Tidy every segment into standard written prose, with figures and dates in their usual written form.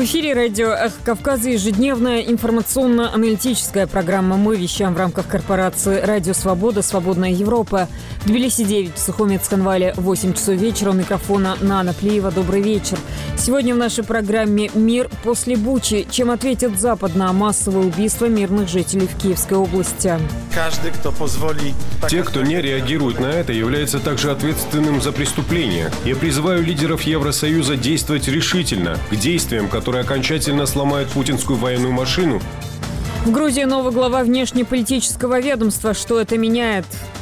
эфире радио «Эхо Кавказа» ежедневная информационно-аналитическая программа. Мы вещаем в рамках корпорации «Радио Свобода», «Свободная Европа». В Тбилиси 9, в Сухуме, Цхинвале 8 часов вечера. У микрофона Нана Плиева. Добрый вечер. Сегодня в нашей программе «Мир после Бучи». Чем ответит Запад на массовое убийство мирных жителей в Киевской области? Каждый, кто позволит... Те, кто не реагирует на это, является также ответственным за преступление. Я призываю лидеров Евросоюза действовать решительно, к действиям, которые окончательно сломают путинскую военную машину. В Грузии новый глава внешнеполитического ведомства. Что это меняет?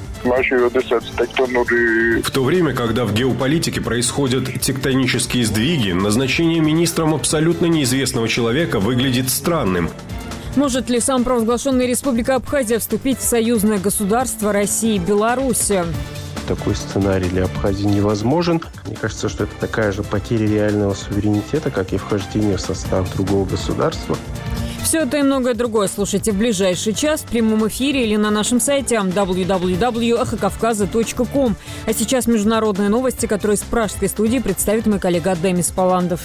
В то время, когда в геополитике происходят тектонические сдвиги, назначение министром абсолютно неизвестного человека выглядит странным. Может ли самопровозглашенная Республика Абхазия вступить в союзное государство России и Беларуси? Такой сценарий для Абхазии невозможен. Мне кажется, что это такая же потеря реального суверенитета, как и вхождение в состав другого государства. Все это и многое другое слушайте в ближайший час в прямом эфире или на нашем сайте www.эхокавказа.ком. А сейчас международные новости, которые из пражской студии представит мой коллега Демис Паландов.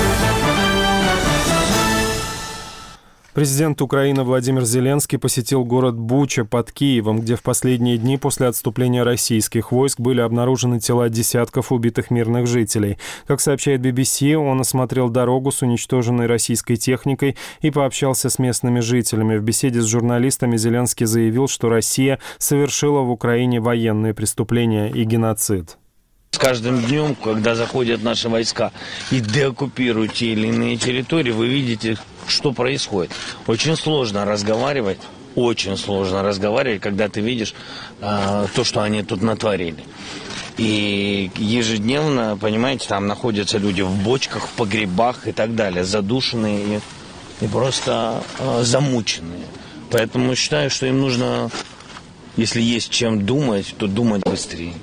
Президент Украины Владимир Зеленский посетил город Буча под Киевом, где в последние дни после отступления российских войск были обнаружены тела десятков убитых мирных жителей. Как сообщает BBC, он осмотрел дорогу с уничтоженной российской техникой и пообщался с местными жителями. В беседе с журналистами Зеленский заявил, что Россия совершила в Украине военные преступления и геноцид. С каждым днем, когда заходят наши войска и деоккупируют те или иные территории, вы видите, что происходит. Очень сложно разговаривать, когда ты видишь то, что они тут натворили. И ежедневно, понимаете, там находятся люди в бочках, в погребах и так далее, задушенные и просто замученные. Поэтому считаю, что им нужно, если есть чем думать, то думать быстрее.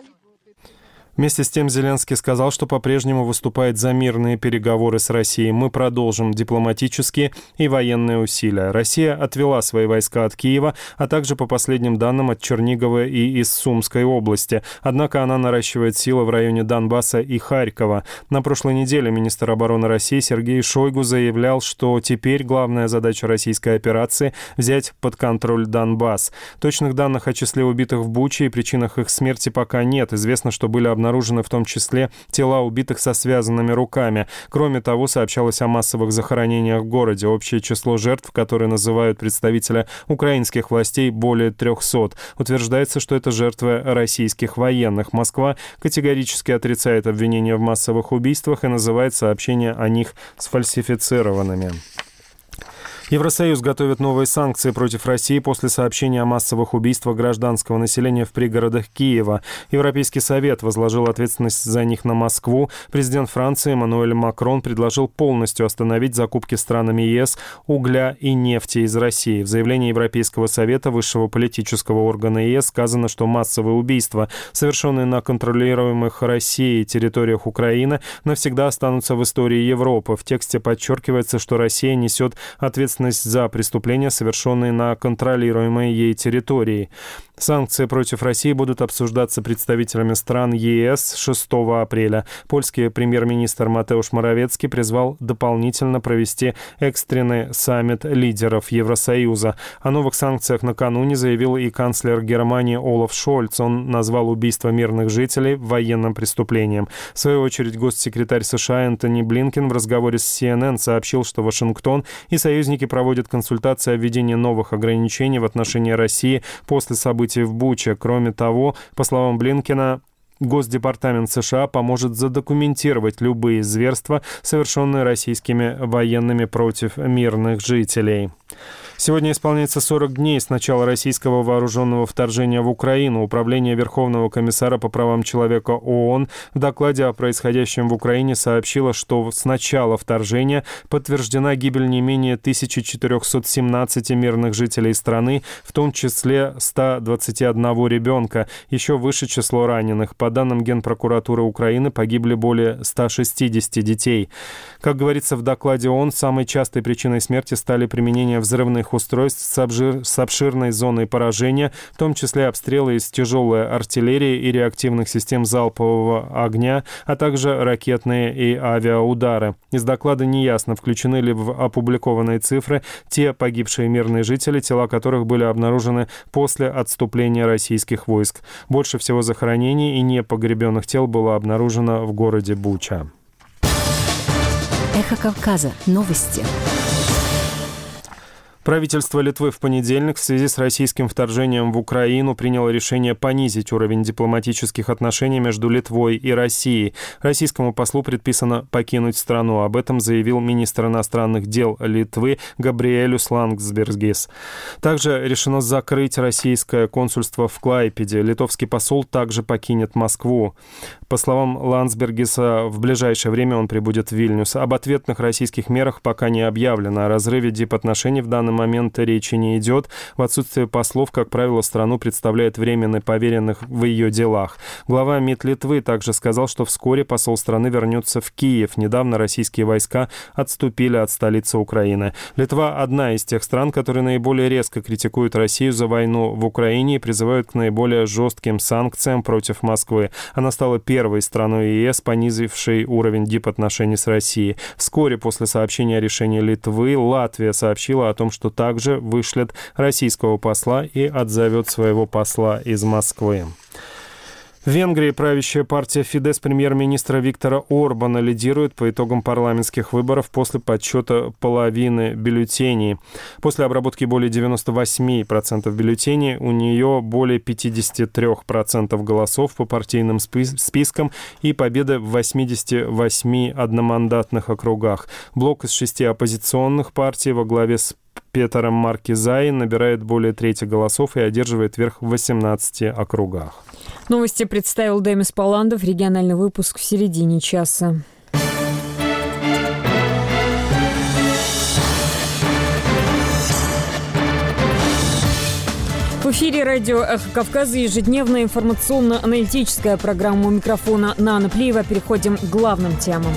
Вместе с тем Зеленский сказал, что по-прежнему выступает за мирные переговоры с Россией. Мы продолжим дипломатические и военные усилия. Россия отвела свои войска от Киева, а также, по последним данным, от Чернигова и из Сумской области. Однако она наращивает силы в районе Донбасса и Харькова. На прошлой неделе министр обороны России Сергей Шойгу заявлял, что теперь главная задача российской операции – взять под контроль Донбасс. Точных данных о числе убитых в Буче и причинах их смерти пока нет. Известно, что были обнаружены в том числе тела убитых со связанными руками. Кроме того, сообщалось о массовых захоронениях в городе. Общее число жертв, которые называют представители украинских властей, более 300. Утверждается, что это жертвы российских военных. Москва категорически отрицает обвинения в массовых убийствах и называет сообщения о них сфальсифицированными. Евросоюз готовит новые санкции против России после сообщения о массовых убийствах гражданского населения в пригородах Киева. Европейский совет возложил ответственность за них на Москву. Президент Франции Эммануэль Макрон предложил полностью остановить закупки странами ЕС угля и нефти из России. В заявлении Европейского совета, высшего политического органа ЕС, сказано, что массовые убийства, совершенные на контролируемых Россией территориях Украины, навсегда останутся в истории Европы. В тексте подчеркивается, что Россия несет ответственность за преступления, совершенные на контролируемой ей территории. Санкции против России будут обсуждаться представителями стран ЕС 6 апреля. Польский премьер-министр Матеуш Моравецкий призвал дополнительно провести экстренный саммит лидеров Евросоюза. О новых санкциях накануне заявил и канцлер Германии Олаф Шольц. Он назвал убийство мирных жителей военным преступлением. В свою очередь, госсекретарь США Энтони Блинкен в разговоре с CNN сообщил, что Вашингтон и союзники проводят консультации о введении новых ограничений в отношении России после событий в Буче. Кроме того, по словам Блинкена, Госдепартамент США поможет задокументировать любые зверства, совершенные российскими военными против мирных жителей. Сегодня исполняется 40 дней с начала российского вооруженного вторжения в Украину. Управление Верховного комиссара по правам человека ООН в докладе о происходящем в Украине сообщило, что с начала вторжения подтверждена гибель не менее 1417 мирных жителей страны, в том числе 121 ребенка. Еще выше число раненых. По По данным Генпрокуратуры Украины, погибли более 160 детей. Как говорится в докладе ООН, самой частой причиной смерти стали применение взрывных устройств с обширной зоной поражения, в том числе обстрелы из тяжелой артиллерии и реактивных систем залпового огня, а также ракетные и авиаудары. Из доклада неясно, включены ли в опубликованные цифры те погибшие мирные жители, тела которых были обнаружены после отступления российских войск. Больше всего захоронений и непогребенных тел было обнаружено в городе Буча. Эхо Кавказа. Новости. Правительство Литвы в понедельник в связи с российским вторжением в Украину приняло решение понизить уровень дипломатических отношений между Литвой и Россией. Российскому послу предписано покинуть страну. Об этом заявил министр иностранных дел Литвы Габриэлюс Ландсбергис. Также решено закрыть российское консульство в Клайпеде. Литовский посол также покинет Москву. По словам Ландсбергиса, в ближайшее время он прибудет в Вильнюс. Об ответных российских мерах пока не объявлено. О разрыве дипотношений в данном момент речи не идет. В отсутствие послов, как правило, страну представляет временно поверенных в ее делах. Глава МИД Литвы также сказал, что вскоре посол страны вернется в Киев. Недавно российские войска отступили от столицы Украины. Литва – одна из тех стран, которые наиболее резко критикуют Россию за войну в Украине и призывают к наиболее жестким санкциям против Москвы. Она стала первой страной ЕС, понизившей уровень дипотношений с Россией. Вскоре после сообщения о решении Литвы Латвия сообщила о том, что также вышлет российского посла и отзовет своего посла из Москвы. В Венгрии правящая партия ФИДЕС премьер-министра Виктора Орбана лидирует по итогам парламентских выборов после подсчета половины бюллетеней. После обработки более 98% бюллетеней у нее более 53% голосов по партийным спискам и победа в 88 одномандатных округах. Блок из 6 оппозиционных партий во главе с Петером Маркизай набирает более трети голосов и одерживает верх в 18 округах. Новости представил Демис Паландов. Региональный выпуск в середине часа. В эфире радио «Эхо Кавказа» ежедневная информационно-аналитическая программа. У микрофона Нана Плиева. Переходим к главным темам.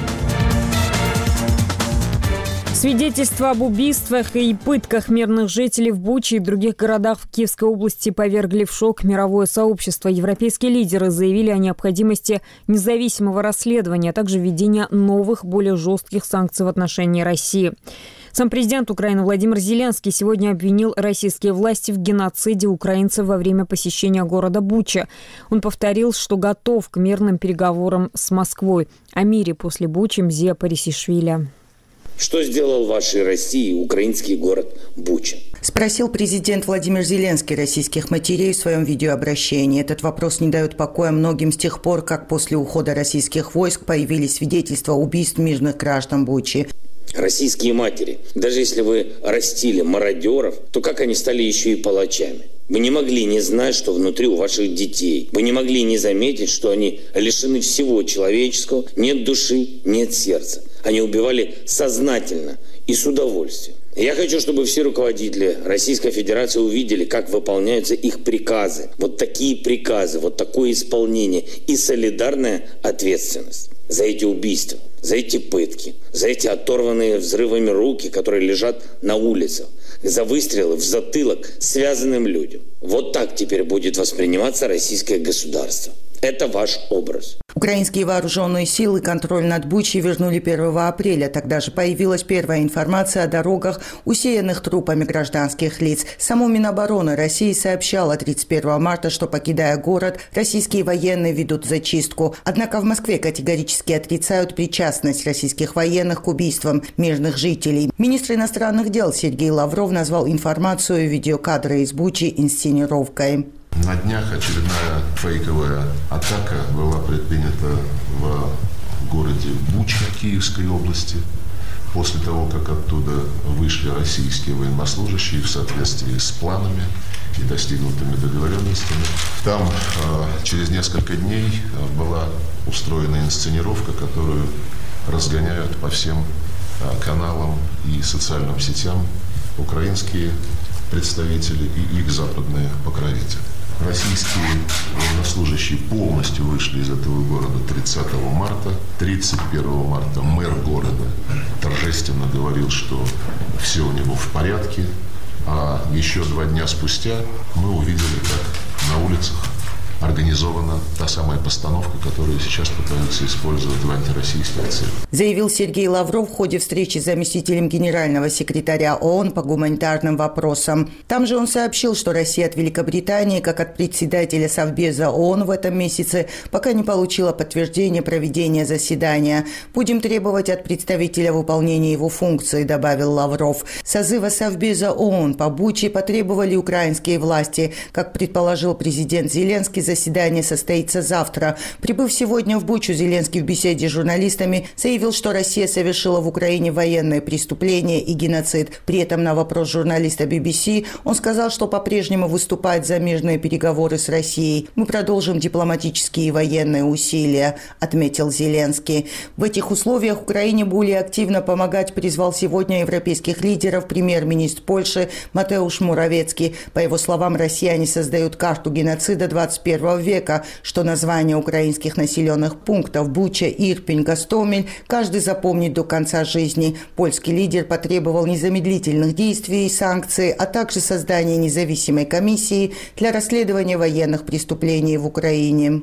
Свидетельства об убийствах и пытках мирных жителей в Буче и других городах в Киевской области повергли в шок мировое сообщество. Европейские лидеры заявили о необходимости независимого расследования, а также введения новых, более жестких санкций в отношении России. Сам президент Украины Владимир Зеленский сегодня обвинил российские власти в геноциде украинцев во время посещения города Буча. Он повторил, что готов к мирным переговорам с Москвой. О мире после Бучи Мзия Парисишвили. Что сделал вашей России украинский город Буча? Спросил президент Владимир Зеленский российских матерей в своем видеообращении. Этот вопрос не дает покоя многим с тех пор, как после ухода российских войск появились свидетельства убийств мирных граждан Бучи. Российские матери, даже если вы растили мародеров, то как они стали еще и палачами? Вы не могли не знать, что внутри у ваших детей. Вы не могли не заметить, что они лишены всего человеческого, нет души, нет сердца. Они убивали сознательно и с удовольствием. Я хочу, чтобы все руководители Российской Федерации увидели, как выполняются их приказы. Вот такие приказы, вот такое исполнение и солидарная ответственность за эти убийства, за эти пытки, за эти оторванные взрывами руки, которые лежат на улицах, за выстрелы в затылок связанным людям. Вот так теперь будет восприниматься российское государство. Это ваш образ. Украинские вооруженные силы контроль над Бучей вернули 1 апреля. Тогда же появилась первая информация о дорогах, усеянных трупами гражданских лиц. Само Минобороны России сообщало 31 марта, что, покидая город, российские военные ведут зачистку. Однако в Москве категорически отрицают причастность российских военных к убийствам мирных жителей. Министр иностранных дел Сергей Лавров назвал информацию и видеокадры из Бучи инсценировкой. На днях очередная фейковая атака была предпринята в городе Буча Киевской области. После того, как оттуда вышли российские военнослужащие в соответствии с планами и достигнутыми договоренностями. Там через несколько дней была устроена инсценировка, которую разгоняют по всем каналам и социальным сетям украинские представители и их западные покровители. Российские военнослужащие полностью вышли из этого города 30 марта. 31 марта мэр города торжественно говорил, что все у него в порядке. А еще 2 дня спустя мы увидели, как на улицах организована та самая постановка, которую сейчас пытаются использовать в антироссийских целях. Заявил Сергей Лавров в ходе встречи с заместителем генерального секретаря ООН по гуманитарным вопросам. Там же он сообщил, что Россия от Великобритании, как от председателя Совбеза ООН в этом месяце, пока не получила подтверждения проведения заседания. «Будем требовать от представителя выполнения его функций», добавил Лавров. Созыва Совбеза ООН по Буче потребовали украинские власти. Как предположил президент Зеленский, заседание состоится завтра. Прибыв сегодня в Бучу, Зеленский в беседе с журналистами заявил, что Россия совершила в Украине военные преступления и геноцид. При этом на вопрос журналиста BBC он сказал, что по-прежнему выступает за мирные переговоры с Россией. «Мы продолжим дипломатические и военные усилия», отметил Зеленский. В этих условиях Украине более активно помогать призвал сегодня европейских лидеров премьер-министр Польши Матеуш Моравецкий. По его словам, россияне создают карту геноцида 21 века, что название украинских населенных пунктов Буча, Ирпень, Гостомель каждый запомнит до конца жизни. Польский лидер потребовал незамедлительных действий и санкций, а также создания независимой комиссии для расследования военных преступлений в Украине.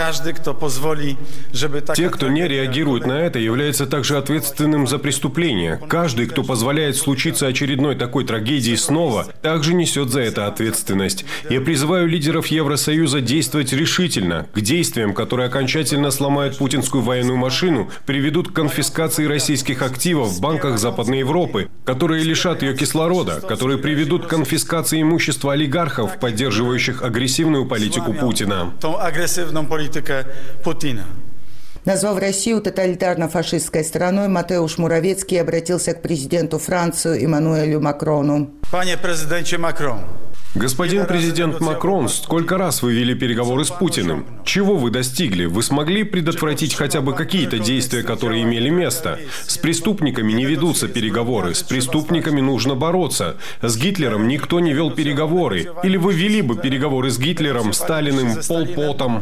Те, кто не реагирует на это, являются также ответственным за преступление. Каждый, кто позволяет случиться очередной такой трагедии снова, также несет за это ответственность. Я призываю лидеров Евросоюза действовать решительно. К действиям, которые окончательно сломают путинскую военную машину, приведут к конфискации российских активов в банках Западной Европы, которые лишат ее кислорода, которые приведут к конфискации имущества олигархов, поддерживающих агрессивную политику Путина. Назвав Россию тоталитарно-фашистской страной, Матеуш Моравецкий обратился к президенту Франции Эммануэлю Макрону. Господин президент Макрон, сколько раз вы вели переговоры с Путиным? Чего вы достигли? Вы смогли предотвратить хотя бы какие-то действия, которые имели место? С преступниками не ведутся переговоры. С преступниками нужно бороться. С Гитлером никто не вел переговоры. Или вы вели бы переговоры с Гитлером, Сталиным, Пол Потом?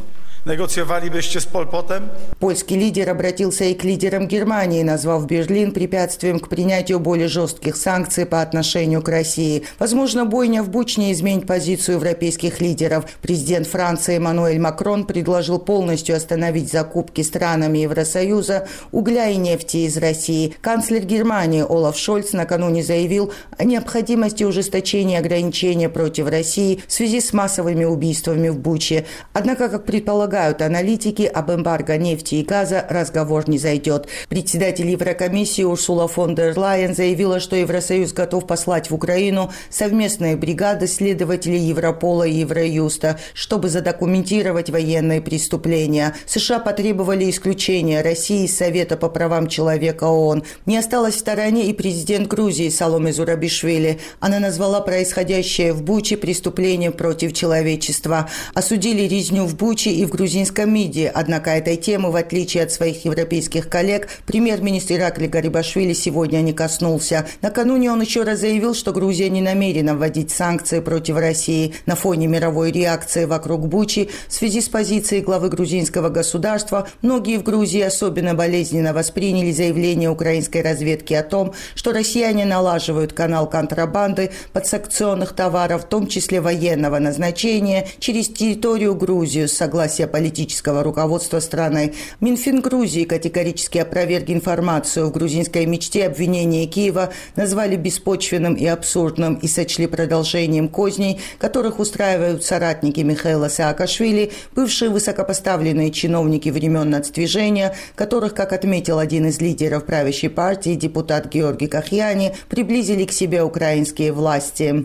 Польский лидер обратился и к лидерам Германии, назвав Берлин препятствием к принятию более жестких санкций по отношению к России. Возможно, бойня в Буче изменит позицию европейских лидеров. Президент Франции Эммануэль Макрон предложил полностью остановить закупки странами Евросоюза угля и нефти из России. Канцлер Германии Олаф Шольц накануне заявил о необходимости ужесточения ограничений против России в связи с массовыми убийствами в Буче. Однако, как предполагают аналитики, об эмбарго нефти и газа разговор не зайдет. Председатель Еврокомиссии Урсула фон дер Лайен заявила, что Евросоюз готов послать в Украину совместные бригады следователей Европола и Евроюста, чтобы задокументировать военные преступления. США потребовали исключения России из Совета по правам человека ООН. Не осталась в стороне и президент Грузии Саломе Зурабишвили. Она назвала происходящее в Буче преступлением против человечества. Осудили резню в Буче и в грузинском МИДе. Однако этой темы, в отличие от своих европейских коллег, премьер-министр Иракли Гарибашвили сегодня не коснулся. Накануне он еще раз заявил, что Грузия не намерена вводить санкции против России. На фоне мировой реакции вокруг Бучи в связи с позицией главы грузинского государства многие в Грузии особенно болезненно восприняли заявление украинской разведки о том, что россияне налаживают канал контрабанды подсанкционных товаров, в том числе военного назначения, через территорию Грузии с согласия политического руководства страны. Минфин Грузии категорически опроверг информацию. В грузинской мечте обвинения Киева назвали беспочвенным и абсурдным и сочли продолжением козней, которых устраивают соратники Михаила Саакашвили, бывшие высокопоставленные чиновники времен нацдвижения, которых, как отметил один из лидеров правящей партии, депутат Георгий Кахьяни, приблизили к себе украинские власти.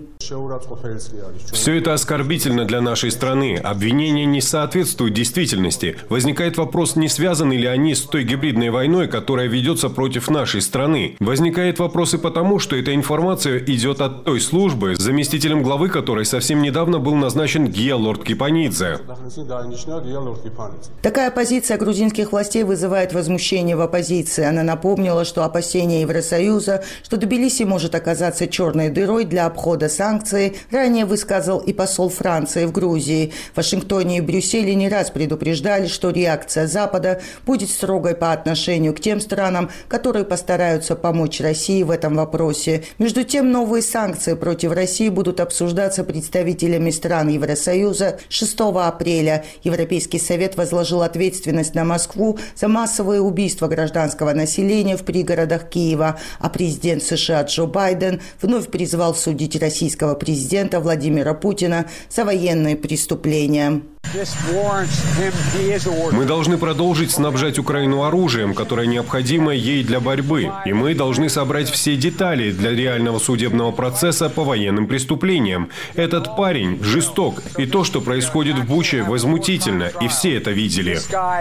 Все это оскорбительно для нашей страны. Обвинения не соответствуют действительности. Возникает вопрос, не связаны ли они с той гибридной войной, которая ведется против нашей страны. Возникает вопрос и потому, что эта информация идет от той службы, заместителем главы главы которой совсем недавно был назначен Георг Кипанидзе. Такая позиция грузинских властей вызывает возмущение в оппозиции. Она напомнила, что опасения Евросоюза, что Тбилиси может оказаться черной дырой для обхода санкций, ранее высказал и посол Франции в Грузии. В Вашингтоне и Брюсселе не раз предупреждали, что реакция Запада будет строгой по отношению к тем странам, которые постараются помочь России в этом вопросе. Между тем, новые санкции против России будут обсуждаться представителями стран Евросоюза 6 апреля. Европейский совет возложил ответственность на Москву за массовые убийства гражданского населения в пригородах Киева, а президент США Джо Байден вновь призвал судить российского президента Владимира Путина за военные преступления. Мы должны продолжить снабжать Украину оружием, которое необходимо ей для борьбы. И мы должны собрать все детали для реального судебного процесса по военным преступлениям. Этот парень жесток. И то, что происходит в Буче, возмутительно. И все это видели.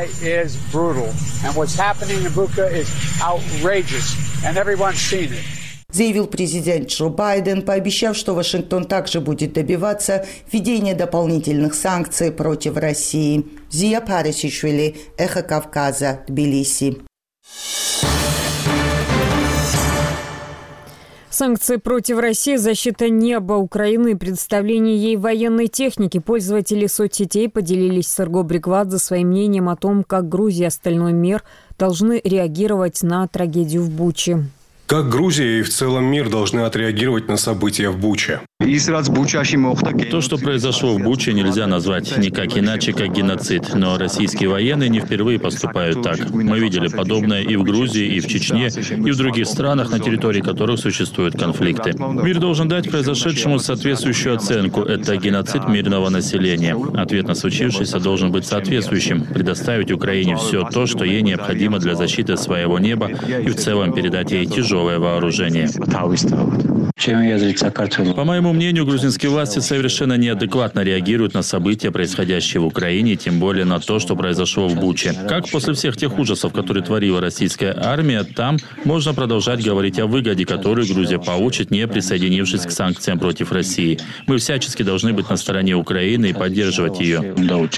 Заявил президент Джо Байден, пообещав, что Вашингтон также будет добиваться введения дополнительных санкций против России. Зия Парисишвили, Эхо Кавказа, Тбилиси. Санкции против России, защита неба Украины и предоставление ей военной техники. Пользователи соцсетей поделились с Эрго Бриквадзе своим мнением о том, как Грузия и остальной мир должны реагировать на трагедию в Буче. Как Грузия и в целом мир должны отреагировать на события в Буче? То, что произошло в Буче, нельзя назвать никак иначе, как геноцид. Но российские военные не впервые поступают так. Мы видели подобное и в Грузии, и в Чечне, и в других странах, на территории которых существуют конфликты. Мир должен дать произошедшему соответствующую оценку. Это геноцид мирного населения. Ответ на случившееся должен быть соответствующим. Предоставить Украине все то, что ей необходимо для защиты своего неба, и в целом передать ей тяжелое вооружение. По моему мнению, грузинские власти совершенно неадекватно реагируют на события, происходящие в Украине, тем более на то, что произошло в Буче. Как после всех тех ужасов, которые творила российская армия, там можно продолжать говорить о выгоде, которую Грузия получит, не присоединившись к санкциям против России. Мы всячески должны быть на стороне Украины и поддерживать ее.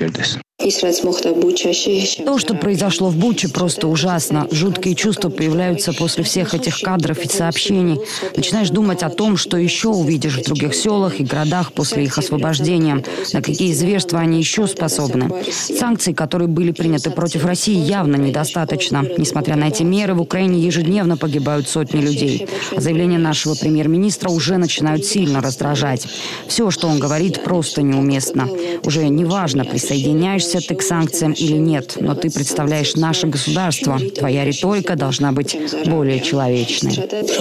То, что произошло в Буче, просто ужасно. Жуткие чувства появляются после всех этих кадров и сообщений. Начинаешь думать о том, что еще увидишь в других селах и городах после их освобождения, на какие зверства они еще способны. Санкций, которые были приняты против России, явно недостаточно. Несмотря на эти меры, в Украине ежедневно погибают сотни людей. А заявления нашего премьер-министра уже начинают сильно раздражать. Все, что он говорит, просто неуместно. Уже неважно, присоединяешься ты к санкциям или нет, но ты представляешь наше государство. Твоя риторика должна быть более человечной.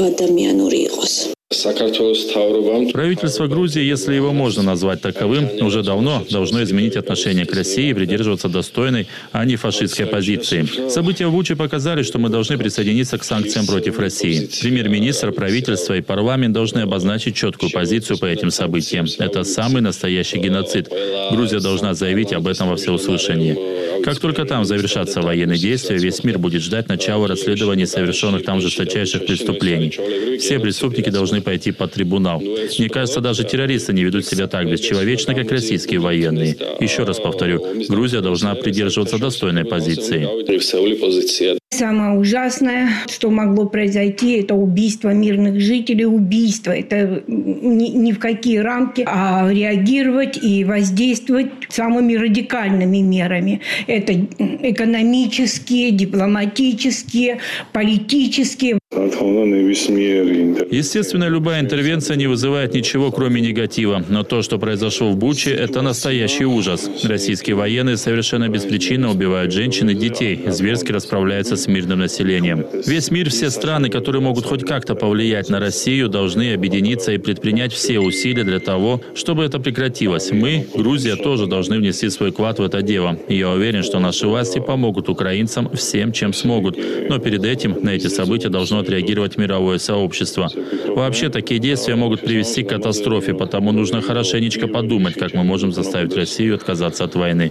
Правительство Грузии, если его можно назвать таковым, уже давно должно изменить отношение к России и придерживаться достойной, а не фашистской позиции. События в Буче показали, что мы должны присоединиться к санкциям против России. Премьер-министр, правительство и парламент должны обозначить четкую позицию по этим событиям. Это самый настоящий геноцид. Грузия должна заявить об этом во всеуслышание. Как только там завершатся военные действия, весь мир будет ждать начала расследования совершенных там жесточайших преступлений. Все преступники должны пойти под трибунал. Мне кажется, даже террористы не ведут себя так бесчеловечно, как российские военные. Еще раз повторю, Грузия должна придерживаться достойной позиции. Самое ужасное, что могло произойти, это убийство мирных жителей, убийство. Это ни в какие рамки, а реагировать и воздействовать самыми радикальными мерами. Это экономические, дипломатические, политические. Естественно, любая интервенция не вызывает ничего, кроме негатива. Но то, что произошло в Буче, это настоящий ужас. Российские военные совершенно беспричинно убивают женщин и детей, зверски расправляются с мирным населением. Весь мир, все страны, которые могут хоть как-то повлиять на Россию, должны объединиться и предпринять все усилия для того, чтобы это прекратилось. Мы, Грузия, тоже должны внести свой вклад в это дело. И я уверен, что наши власти помогут украинцам всем, чем смогут. Но перед этим на эти события должно отреагировать мировое сообщество. Вообще, такие действия могут привести к катастрофе, потому нужно хорошенечко подумать, как мы можем заставить Россию отказаться от войны.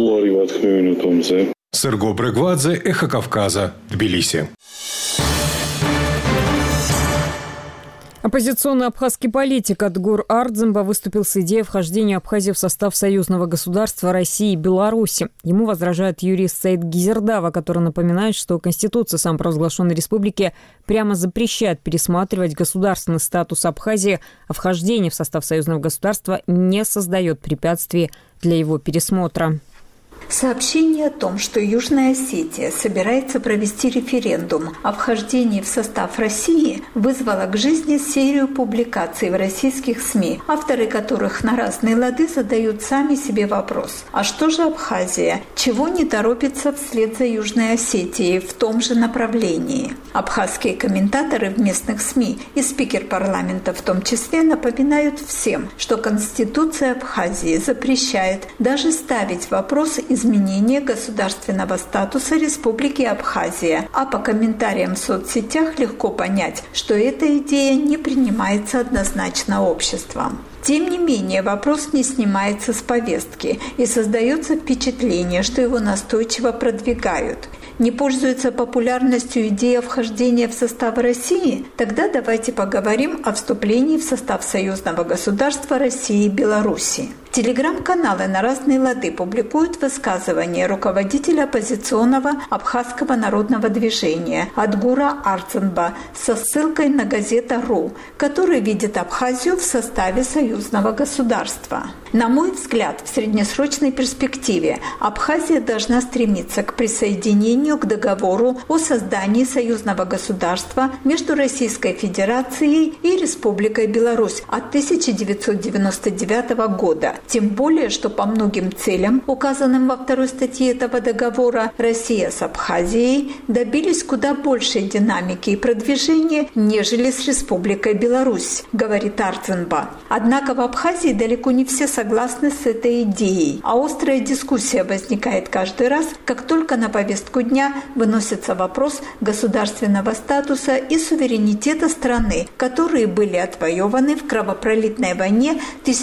Эрго Бриквадзе, Эхо Кавказа, Тбилиси. Оппозиционный абхазский политик Адгур Ардземба выступил с идеей вхождения Абхазии в состав союзного государства России и Беларуси. Ему возражает юрист Саид Гизердава, который напоминает, что Конституция самопровозглашенной республики прямо запрещает пересматривать государственный статус Абхазии, а вхождение в состав союзного государства не создает препятствий для его пересмотра. Сообщение о том, что Южная Осетия собирается провести референдум о вхождении в состав России, вызвало к жизни серию публикаций в российских СМИ, авторы которых на разные лады задают сами себе вопрос: а что же Абхазия? Чего не торопится вслед за Южной Осетией в том же направлении? Абхазские комментаторы в местных СМИ и спикер парламента в том числе напоминают всем, что Конституция Абхазии запрещает даже ставить вопрос изменения государственного статуса Республики Абхазия, а по комментариям в соцсетях легко понять, что эта идея не принимается однозначно обществом. Тем не менее, вопрос не снимается с повестки, и создается впечатление, что его настойчиво продвигают. Не пользуется популярностью идея вхождения в состав России? Тогда давайте поговорим о вступлении в состав союзного государства России и Беларуси. Телеграм-каналы на разные лады публикуют высказывания руководителя оппозиционного абхазского народного движения Адгура Ардземба со ссылкой на газета.ру, который видит Абхазию в составе союзного государства. На мой взгляд, в среднесрочной перспективе Абхазия должна стремиться к присоединению к договору о создании союзного государства между Российской Федерацией и Республикой Беларусь от 1999 года. Тем более, что по многим целям, указанным во второй статье этого договора, Россия с Абхазией добились куда большей динамики и продвижения, нежели с Республикой Беларусь, говорит Ардземба. Однако в Абхазии далеко не все согласны с этой идеей, а острая дискуссия возникает каждый раз, как только на повестку дня выносится вопрос государственного статуса и суверенитета страны, которые были отвоеваны в кровопролитной войне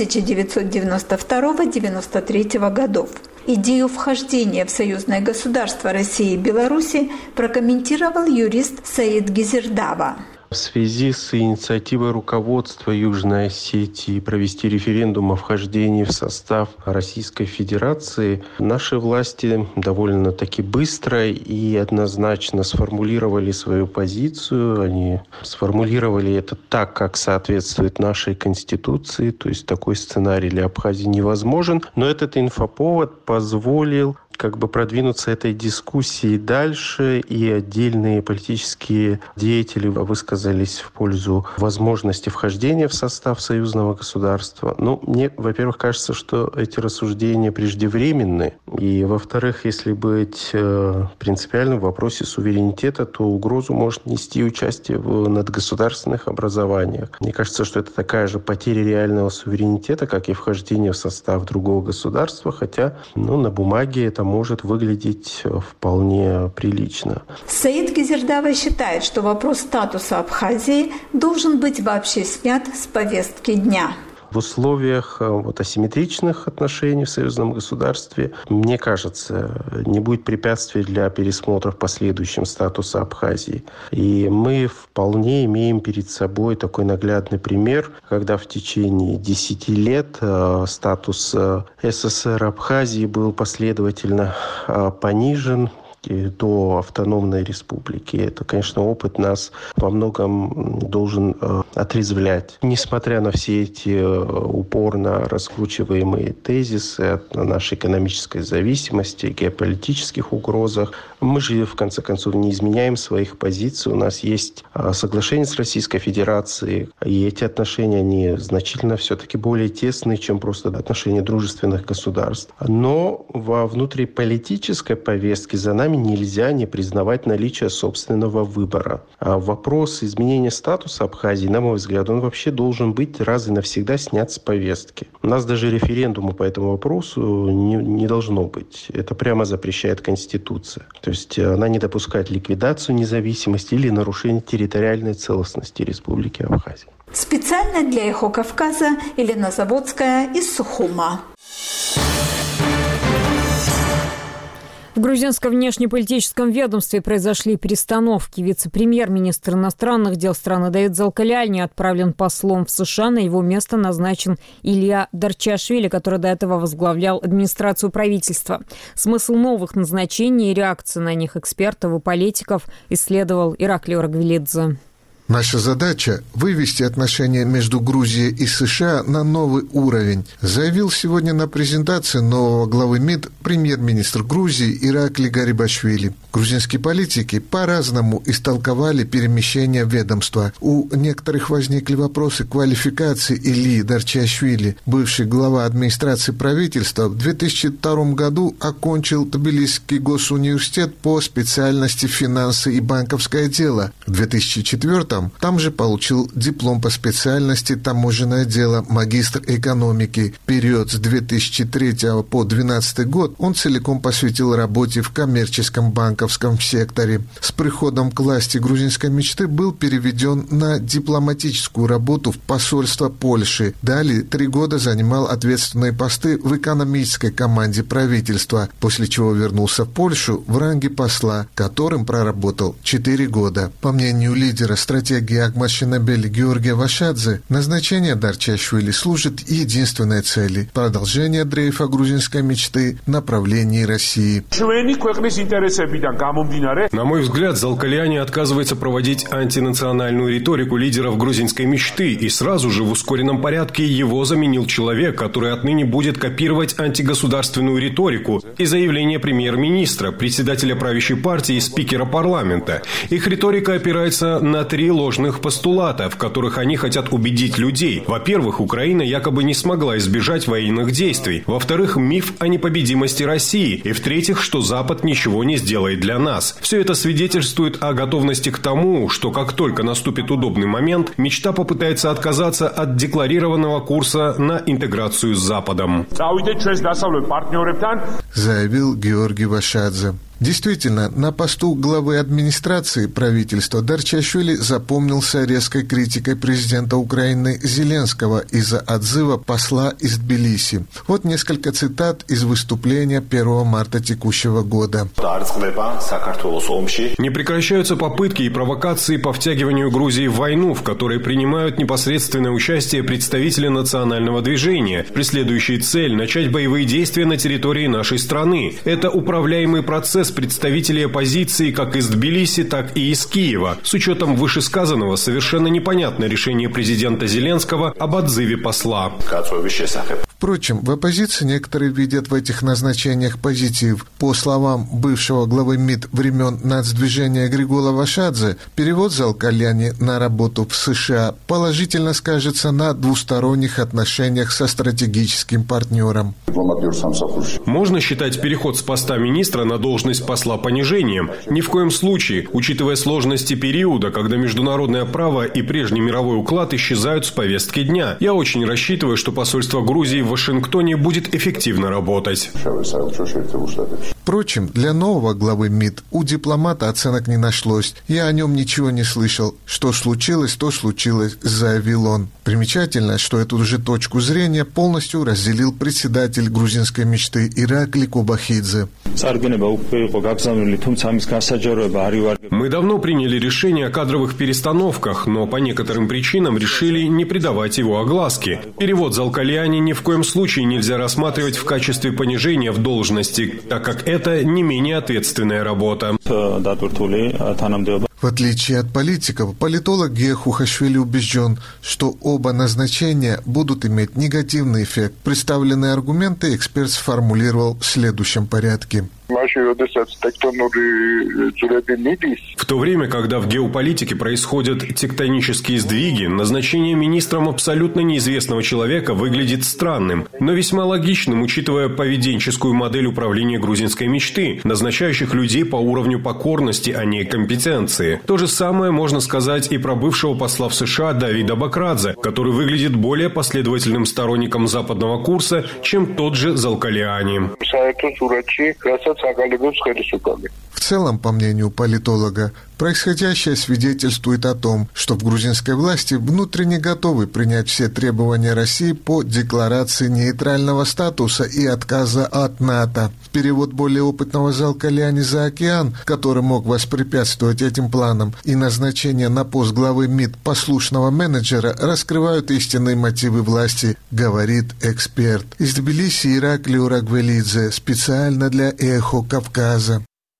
1992-1993 годов. Идею вхождения в союзное государство России и Беларуси прокомментировал юрист Саид Гизердава. В связи с инициативой руководства Южной Осетии провести референдум о вхождении в состав Российской Федерации, наши власти довольно-таки быстро и однозначно сформулировали свою позицию. Они сформулировали это так, как соответствует нашей Конституции, то есть такой сценарий для Абхазии невозможен. Но этот инфоповод позволил продвинуться этой дискуссии дальше, и отдельные политические деятели высказались в пользу возможности вхождения в состав союзного государства. Мне, во-первых, кажется, что эти рассуждения преждевременны, и, во-вторых, если быть принципиальным в вопросе суверенитета, то угрозу может нести участие в надгосударственных образованиях. Мне кажется, что это такая же потеря реального суверенитета, как и вхождение в состав другого государства, хотя на бумаге это может выглядеть вполне прилично. Саид Гизердава считает, что вопрос статуса Абхазии должен быть вообще снят с повестки дня. В условиях асимметричных отношений в союзном государстве, мне кажется, не будет препятствий для пересмотра в последующем статуса Абхазии. И мы вполне имеем перед собой такой наглядный пример, когда в течение 10 лет статус СССР Абхазии был последовательно понижен до автономной республики. Это, конечно, опыт нас во многом должен отрезвлять. Несмотря на все эти упорно раскручиваемые тезисы о нашей экономической зависимости, геополитических угрозах, мы же, в конце концов, не изменяем своих позиций. У нас есть соглашение с Российской Федерацией, и эти отношения, они значительно все-таки более тесные, чем просто отношения дружественных государств. Но во внутриполитической повестке за нами нельзя не признавать наличие собственного выбора. А вопрос изменения статуса Абхазии, на мой взгляд, он вообще должен быть раз и навсегда снят с повестки. У нас даже референдума по этому вопросу не должно быть. Это прямо запрещает Конституция. То есть она не допускает ликвидацию независимости или нарушение территориальной целостности Республики Абхазия. Специально для «Эхо Кавказа» Елена Заводская из Сухума. В грузинском внешнеполитическом ведомстве произошли перестановки. Вице-премьер-министр иностранных дел страны Давид Залкаляни отправлен послом в США. На его место назначен Илья Дарчашвили, который до этого возглавлял администрацию правительства. Смысл новых назначений и реакции на них экспертов и политиков исследовал Ираклий Оргвелидзе. Наша задача – вывести отношения между Грузией и США на новый уровень, заявил сегодня на презентации нового главы МИД премьер-министр Грузии Ираклий Гарибашвили. Грузинские политики по-разному истолковали перемещение ведомства. У некоторых возникли вопросы квалификации Ильи Дарчашвили. Бывший глава администрации правительства в 2002 году окончил Тбилисский госуниверситет по специальности финансы и банковское дело. В 2004 там же получил диплом по специальности таможенное дело, магистр экономики. В период с 2003 по 2012 год он целиком посвятил работе в коммерческом банковском секторе. С приходом к власти грузинской мечты был переведен на дипломатическую работу в посольство Польши. Далее 3 года занимал ответственные посты в экономической команде правительства, после чего вернулся в Польшу в ранге посла, которым проработал 4 года. По мнению лидера стратегии Агмат Шинабели Георгия Вашадзе, назначение Дарчашвили служит единственной цели – продолжение дрейфа грузинской мечты в направлении России. На мой взгляд, Залкаляни отказывается проводить антинациональную риторику лидеров грузинской мечты, и сразу же в ускоренном порядке его заменил человек, который отныне будет копировать антигосударственную риторику и заявления премьер-министра, председателя правящей партии и спикера парламента. Их риторика опирается на 3 ложных постулата, в которых они хотят убедить людей. Во-первых, Украина якобы не смогла избежать военных действий. Во-вторых, миф о непобедимости России. И в-третьих, что Запад ничего не сделает для нас. Все это свидетельствует о готовности к тому, что как только наступит удобный момент, мечта попытается отказаться от декларированного курса на интеграцию с Западом. Заявил Георгий Вашадзе. Действительно, на посту главы администрации правительства Дарчашвили запомнился резкой критикой президента Украины Зеленского из-за отзыва посла из Тбилиси. Вот несколько цитат из выступления 1 марта текущего года. Не прекращаются попытки и провокации по втягиванию Грузии в войну, в которой принимают непосредственное участие представители национального движения, преследующие цель начать боевые действия на территории нашей страны. Это управляемый процесс представителей оппозиции как из Тбилиси, так и из Киева. С учетом вышесказанного, совершенно непонятно решение президента Зеленского об отзыве посла. Впрочем, в оппозиции некоторые видят в этих назначениях позитив. По словам бывшего главы МИД времен нацдвижения Григола Вашадзе, перевод Залкаляни на работу в США положительно скажется на двусторонних отношениях со стратегическим партнером. Можно считать переход с поста министра на должность посла понижением? Ни в коем случае, учитывая сложности периода, когда международное право и прежний мировой уклад исчезают с повестки дня. Я очень рассчитываю, что посольство Грузии в Вашингтоне будет эффективно работать. Впрочем, для нового главы МИД у дипломата оценок не нашлось. Я о нем ничего не слышал. Что случилось, то случилось, заявил он. Примечательно, что эту же точку зрения полностью разделил председатель грузинской мечты Ираклий Кобахидзе. Мы давно приняли решение о кадровых перестановках, но по некоторым причинам решили не придавать его огласке. Перевод Залкаляни ни в коем случае нельзя рассматривать в качестве понижения в должности, так как это не менее ответственная работа. В отличие от политиков, политолог Гея Хухашвили убежден, что оба назначения будут иметь негативный эффект. Представленные аргументы эксперт сформулировал в следующем порядке. В то время, когда в геополитике происходят тектонические сдвиги, назначение министром абсолютно неизвестного человека выглядит странным, но весьма логичным, учитывая поведенческую модель управления грузинской мечты, назначающих людей по уровню покорности, а не компетенции. То же самое можно сказать и про бывшего посла в США Давида Бакрадзе, который выглядит более последовательным сторонником западного курса, чем тот же Залкаляни. В целом, по мнению политолога, Происходящее свидетельствует о том, что в грузинской власти внутренне готовы принять все требования России по декларации нейтрального статуса и отказа от НАТО. Перевод более опытного Залкаляни за океан, который мог воспрепятствовать этим планам, и назначение на пост главы МИД послушного менеджера раскрывают истинные мотивы власти, говорит эксперт. Из Тбилиси Ираклий Урагвелидзе, специально для «Эхо Кавказа».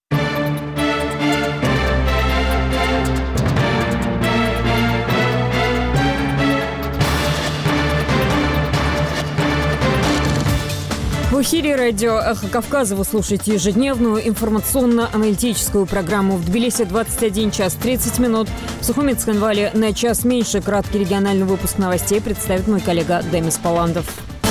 В эфире радио «Эхо Кавказа» вы слушаете ежедневную информационно-аналитическую программу. В Тбилиси 21 час 30 минут. В Сухуми Цхинвале на час меньше. Краткий региональный выпуск новостей представит мой коллега Демис Паландов.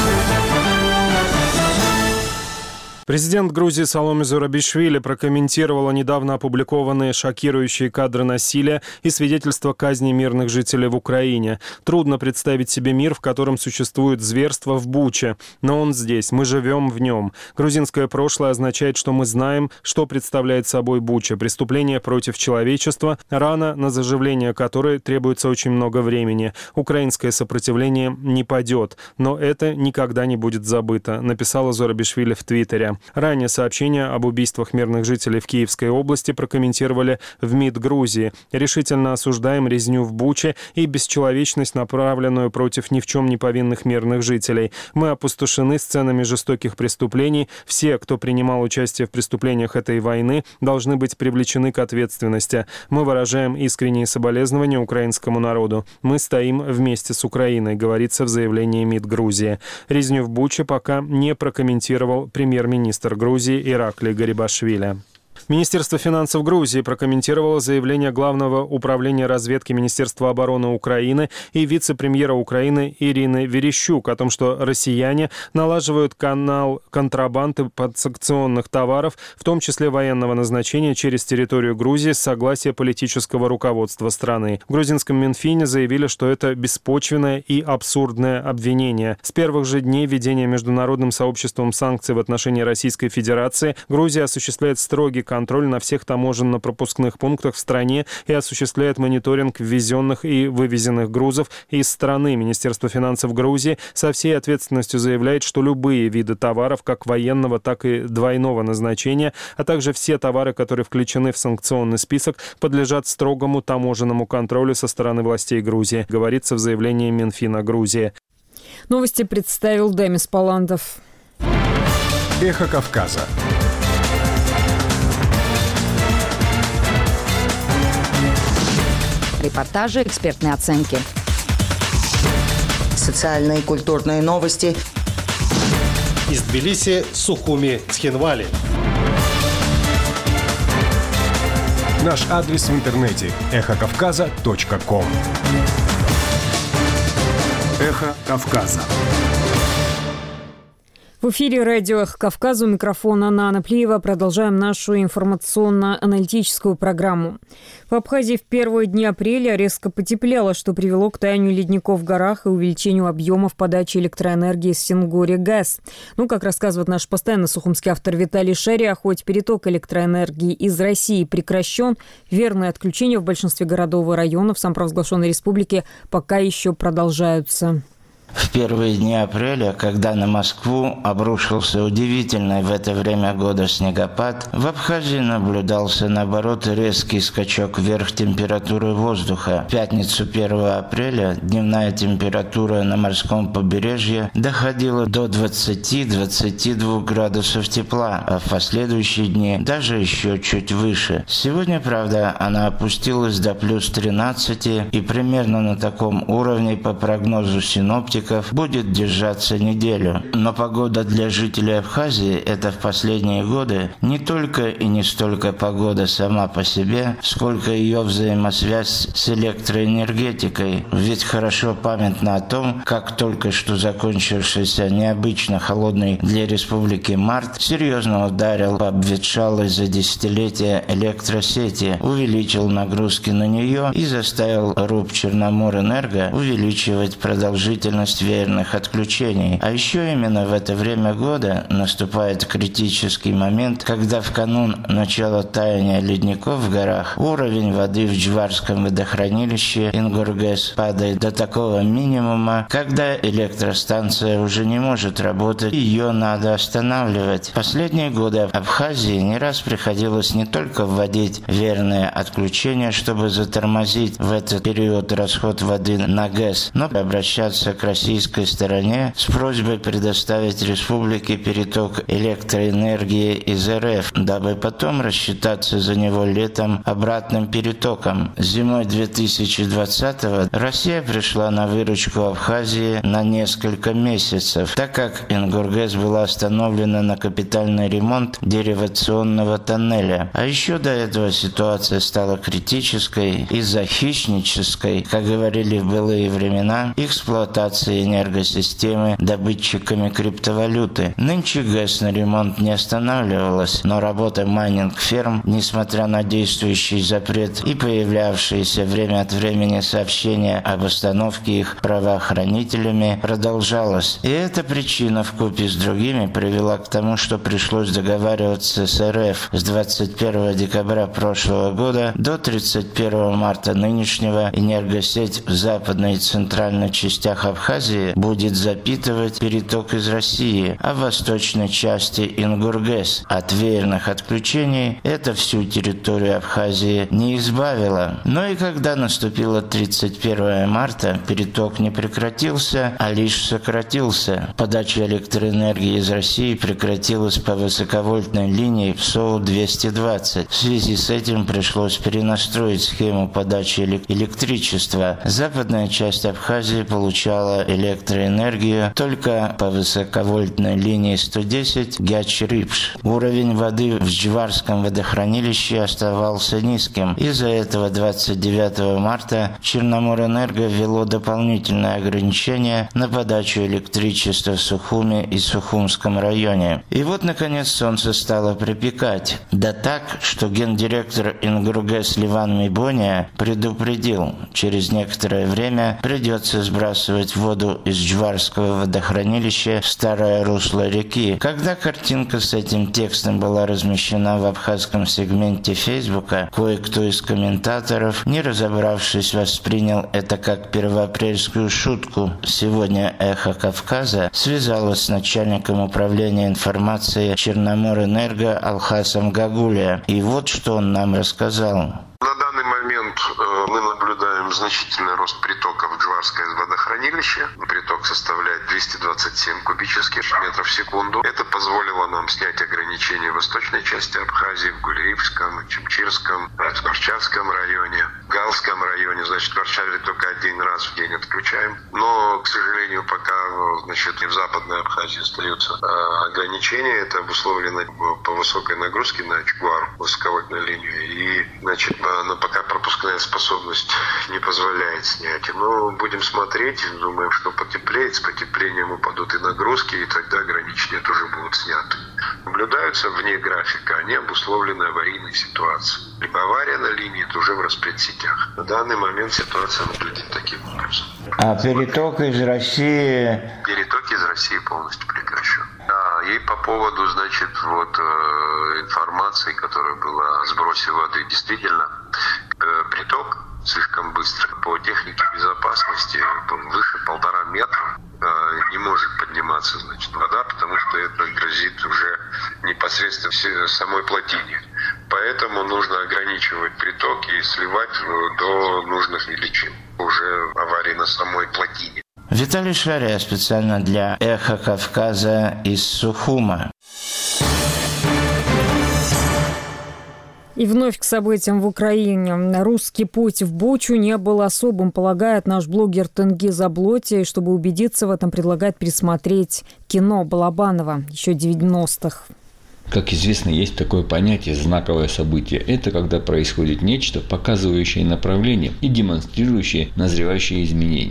Президент Грузии Саломе Зурабишвили прокомментировала недавно опубликованные шокирующие кадры насилия и свидетельства казни мирных жителей в Украине. Трудно представить себе мир, в котором существует зверство в Буче. Но он здесь, мы живем в нем. Грузинское прошлое означает, что мы знаем, что представляет собой Буча. Преступление против человечества, рана, на заживление которой требуется очень много времени. Украинское сопротивление не падет. Но это никогда не будет забыто, написала Зурабишвили в Твиттере. Ранее сообщения об убийствах мирных жителей в Киевской области прокомментировали в МИД Грузии. Решительно осуждаем резню в Буче и бесчеловечность, направленную против ни в чем не повинных мирных жителей. Мы опустошены сценами жестоких преступлений. Все, кто принимал участие в преступлениях этой войны, должны быть привлечены к ответственности. Мы выражаем искренние соболезнования украинскому народу. Мы стоим вместе с Украиной, говорится в заявлении МИД Грузии. Резню в Буче пока не прокомментировал премьер-министр Грузии Ираклий Гарибашвили. Министерство финансов Грузии прокомментировало заявление Главного управления разведки Министерства обороны Украины и вице-премьера Украины Ирины Верещук о том, что россияне налаживают канал контрабанды подсанкционных товаров, в том числе военного назначения, через территорию Грузии с согласия политического руководства страны. В грузинском Минфине заявили, что это беспочвенное и абсурдное обвинение. С первых же дней введения международным сообществом санкций в отношении Российской Федерации Грузия осуществляет строгий контроль на всех таможенно-пропускных пунктах в стране и осуществляет мониторинг ввезенных и вывезенных грузов из страны. Министерство финансов Грузии со всей ответственностью заявляет, что любые виды товаров, как военного, так и двойного назначения, а также все товары, которые включены в санкционный список, подлежат строгому таможенному контролю со стороны властей Грузии, говорится в заявлении Минфина Грузии. Новости представил Демис Паландов. Эхо Кавказа. Репортажи, экспертные оценки. Социальные и культурные новости. Из Тбилиси, Сухуми, Цхинвали. Наш адрес в интернете – эхокавказа.ком. Эхо Кавказа. В эфире радио «Эхо Кавказа», у микрофона Нана Плиева. Продолжаем нашу информационно-аналитическую программу. В Абхазии в первые дни апреля резко потеплело, что привело к таянию ледников в горах и увеличению объемов подачи электроэнергии из Сингури ГЭС. Как рассказывает наш постоянный сухумский автор Виталий Шария, хоть переток электроэнергии из России прекращен, верные отключения в большинстве городов и районов самопровозглашенной республики пока еще продолжаются. В первые дни апреля, когда на Москву обрушился удивительный в это время года снегопад, в Абхазии наблюдался, наоборот, резкий скачок вверх температуры воздуха. В пятницу 1 апреля дневная температура на морском побережье доходила до 20-22 градусов тепла, а в последующие дни даже еще чуть выше. Сегодня, правда, она опустилась до плюс 13 и примерно на таком уровне, по прогнозу синоптиков, будет держаться неделю. Но погода для жителей Абхазии – это в последние годы не только и не столько погода сама по себе, сколько ее взаимосвязь с электроэнергетикой. Ведь хорошо памятно о том, как только что закончившийся необычно холодный для республики март серьезно ударил по обветшалой за десятилетия электросети, увеличил нагрузки на нее и заставил РУП Черноморэнерго увеличивать продолжительность возможность веерных отключений. А еще именно в это время года наступает критический момент, когда в канун начала таяния ледников в горах уровень воды в Джварском водохранилище Ингургэс падает до такого минимума, когда электростанция уже не может работать, ее надо останавливать. Последние годы Абхазии не раз приходилось не только вводить веерные отключения, чтобы затормозить в этот период расход воды на ГЭС, но обращаться к российской стороне с просьбой предоставить республике переток электроэнергии из РФ, дабы потом рассчитаться за него летом обратным перетоком. Зимой 2020-го Россия пришла на выручку Абхазии на несколько месяцев, так как Ингургэс была остановлена на капитальный ремонт деривационного тоннеля. А еще до этого ситуация стала критической из-за хищнической, как говорили в былые времена, эксплуатации энергосистемы добытчиками криптовалюты. Нынче ГЭС на ремонт не останавливалась, но работа майнинг-ферм, несмотря на действующий запрет и появлявшиеся время от времени сообщения об остановке их правоохранителями, продолжалась. И эта причина вкупе с другими привела к тому, что пришлось договариваться с РФ с 21 декабря прошлого года до 31 марта нынешнего. Энергосеть в западной и центральной частях Абхазии будет запитывать переток из России, а в восточной части Ингургэс от веерных отключений это всю территорию Абхазии не избавило. Но и когда наступило 31 марта, переток не прекратился, а лишь сократился. Подача электроэнергии из России прекратилась по высоковольтной линии в СОУ-220. В связи с этим пришлось перенастроить схему подачи электричества. Западная часть Абхазии получала электроэнергию только по высоковольтной линии 110 Гяч-Рипш. Уровень воды в Джварском водохранилище оставался низким. Из-за этого 29 марта Черноморэнерго ввело дополнительное ограничение на подачу электричества в Сухуми и Сухумском районе. И вот, наконец, солнце стало припекать. Да так, что гендиректор Ингургэс Ливан Мибония предупредил, через некоторое время придется сбрасывать воду из Джварского водохранилища в старое русло реки. Когда картинка с этим текстом была размещена в абхазском сегменте Фейсбука, кое-кто из комментаторов, не разобравшись, воспринял это как первоапрельскую шутку. Сегодня «Эхо Кавказа» связалось с начальником управления информации Черноморэнерго Алхасом Гагулия. И вот что он нам рассказал. На данный момент мы наблюдаем значительный рост притока в Джварское водохранилище. Приток составляет 227 кубических метров в секунду. Это позволило нам снять ограничения в восточной части Абхазии, в Гулиевском, Чемчирском, в Корчатском районе, в Галском районе. Значит, в Корчале только один раз в день отключаем. Но, к сожалению, пока в Западной Абхазии остаются ограничения. Это обусловлено по высокой нагрузке на Чгуар, высоковольтную линию. И, но пока пропускная способность не позволяет снять. Но будем смотреть, думаем, что потеплеет, с потеплением упадут и нагрузки, и тогда ограничения тоже будут сняты. Наблюдаются вне графика, они обусловлены аварийной ситуацией. Либо авария на линии, это уже в распредсетях. На данный момент ситуация выглядит таким образом. А переток из России? Переток из России полностью прекращен. Да, и по поводу, информации, которая была о сбросе воды, действительно, приток слишком быстро. По технике безопасности выше 1,5 метра не может подниматься, вода, потому что это грозит уже непосредственно самой плотине. Поэтому нужно ограничивать приток и сливать до нужных величин. Уже аварии на самой плотине. Виталий Шария специально для «Эхо Кавказа» из Сухума. И вновь к событиям в Украине. Русский путь в Бучу не был особым, полагает наш блогер Тенгиз Аблоти. И чтобы убедиться в этом, предлагает пересмотреть кино Балабанова еще 90-х. Как известно, есть такое понятие «знаковое событие». Это когда происходит нечто, показывающее направление и демонстрирующее назревающие изменения.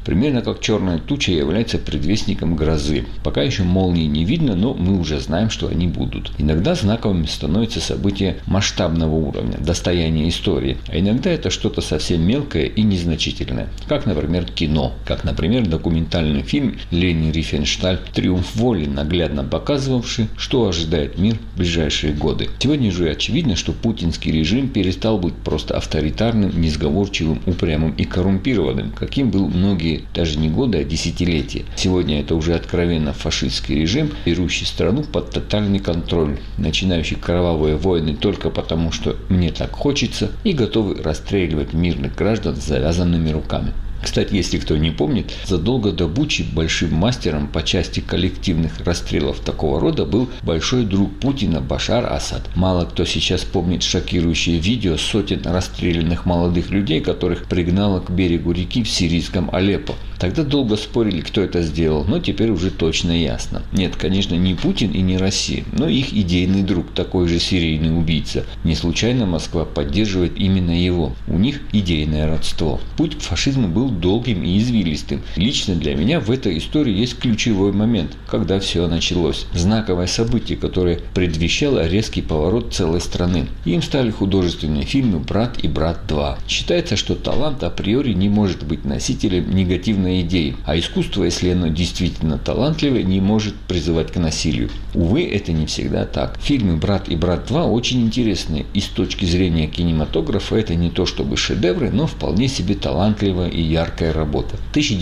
примерно как черная туча является предвестником грозы. Пока еще молнии не видно, но мы уже знаем, что они будут. Иногда знаковыми становятся события масштабного уровня, достояния истории, а иногда это что-то совсем мелкое и незначительное, как, например, кино, как, например, документальный фильм Лени Рифеншталь «Триумф воли», наглядно показывавший, что ожидает мир в ближайшие годы. Сегодня же очевидно, что путинский режим перестал быть просто авторитарным, несговорчивым, упрямым и коррумпированным, каким был многие даже не годы, а десятилетия. Сегодня это уже откровенно фашистский режим, берущий страну под тотальный контроль, начинающий кровавые войны только потому, что мне так хочется, и готовый расстреливать мирных граждан с завязанными руками. Кстати, если кто не помнит, задолго до Бучи большим мастером по части коллективных расстрелов такого рода был большой друг Путина Башар Асад. Мало кто сейчас помнит шокирующее видео сотен расстрелянных молодых людей, которых пригнало к берегу реки в сирийском Алеппо. Тогда долго спорили, кто это сделал, но теперь уже точно ясно. Нет, конечно, не Путин и не Россия, но их идейный друг, такой же серийный убийца. Не случайно Москва поддерживает именно его. У них идейное родство. Путь к фашизму был долгим и извилистым. Лично для меня в этой истории есть ключевой момент, когда все началось. Знаковое событие, которое предвещало резкий поворот целой страны. Им стали художественные фильмы «Брат» и «Брат 2». Считается, что талант априори не может быть носителем негативной идеи, а искусство, если оно действительно талантливое, не может призывать к насилию. Увы, это не всегда так. Фильмы «Брат» и «Брат 2» очень интересные, и с точки зрения кинематографа это не то чтобы шедевры, но вполне себе талантливая и яркая работа.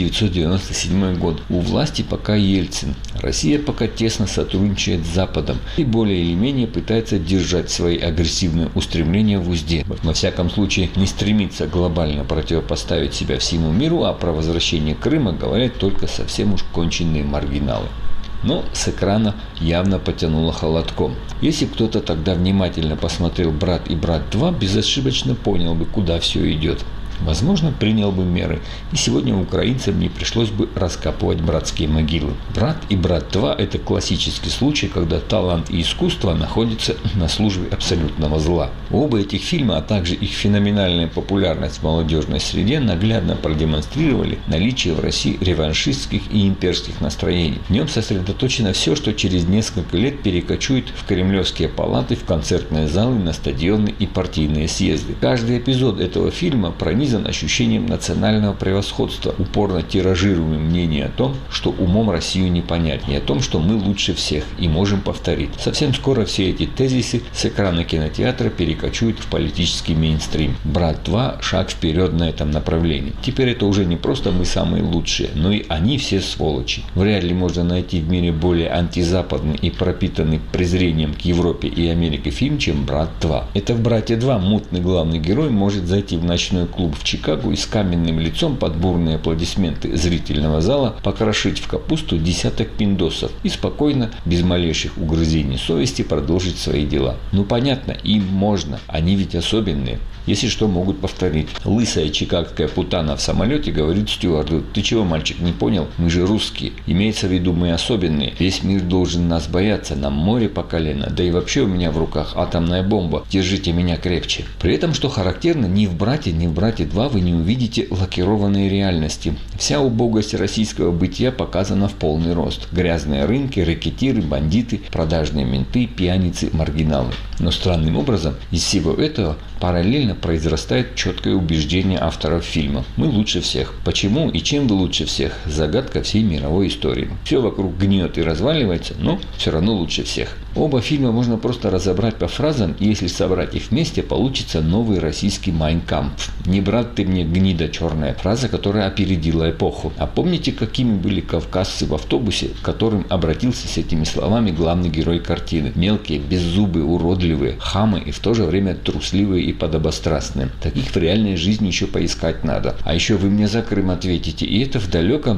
1997 год. У власти пока Ельцин. Россия пока тесно сотрудничает с Западом и более или менее пытается держать свои агрессивные устремления в узде. Во всяком случае, не стремится глобально противопоставить себя всему миру, а про возвращение Крыма говорят только совсем уж конченые маргиналы. Но с экрана явно потянуло холодком. Если кто-то тогда внимательно посмотрел «Брат» и «Брат 2», безошибочно понял бы, куда все идет. Возможно, принял бы меры, и сегодня украинцам не пришлось бы раскапывать братские могилы. «Брат» и «Брат 2» – это классический случай, когда талант и искусство находятся на службе абсолютного зла. Оба этих фильма, а также их феноменальная популярность в молодежной среде наглядно продемонстрировали наличие в России реваншистских и имперских настроений. В нем сосредоточено все, что через несколько лет перекочует в кремлевские палаты, в концертные залы, на стадионы и партийные съезды. Каждый эпизод этого фильма пронизан ощущением национального превосходства, упорно тиражируемым мнение о том, что умом Россию не понять, и о том, что мы лучше всех и можем повторить. Совсем скоро все эти тезисы с экрана кинотеатра перекочуют в политический мейнстрим. «Брат 2» – шаг вперед на этом направлении. Теперь это уже не просто мы самые лучшие, но и они все сволочи. Вряд ли можно найти в мире более антизападный и пропитанный презрением к Европе и Америке фильм, чем «Брат 2». Это в «Брате 2» мутный главный герой может зайти в ночной клуб в Чикаго и с каменным лицом под бурные аплодисменты зрительного зала покрошить в капусту десяток пиндосов и спокойно, без малейших угрызений совести, продолжить свои дела. Ну понятно, им можно, они ведь особенные. Если что, могут повторить. Лысая чикагская путана в самолете говорит стюарду: «Ты чего, мальчик, не понял? Мы же русские. Имеется в виду, мы особенные. Весь мир должен нас бояться. Нам море по колено. Да и вообще у меня в руках атомная бомба. Держите меня крепче». При этом, что характерно, ни в «Брате», ни в «Брате 2» вы не увидите лакированные реальности. Вся убогость российского бытия показана в полный рост. Грязные рынки, рэкетиры, бандиты, продажные менты, пьяницы, маргиналы. Но странным образом из всего этого параллельно произрастает четкое убеждение авторов фильма: мы лучше всех. Почему и чем вы лучше всех? Загадка всей мировой истории. Все вокруг гниет и разваливается, но все равно лучше всех. Оба фильма можно просто разобрать по фразам, и если собрать их вместе, получится новый российский «Майн кампф». «Не брат ты мне, гнида черная» – фраза, которая опередила эпоху. А помните, какими были кавказцы в автобусе, к которым обратился с этими словами главный герой картины? Мелкие, беззубые, уродливые, хамы и в то же время трусливые и подобострастные. Таких в реальной жизни еще поискать надо. А еще вы мне за Крым ответите, и это в далеком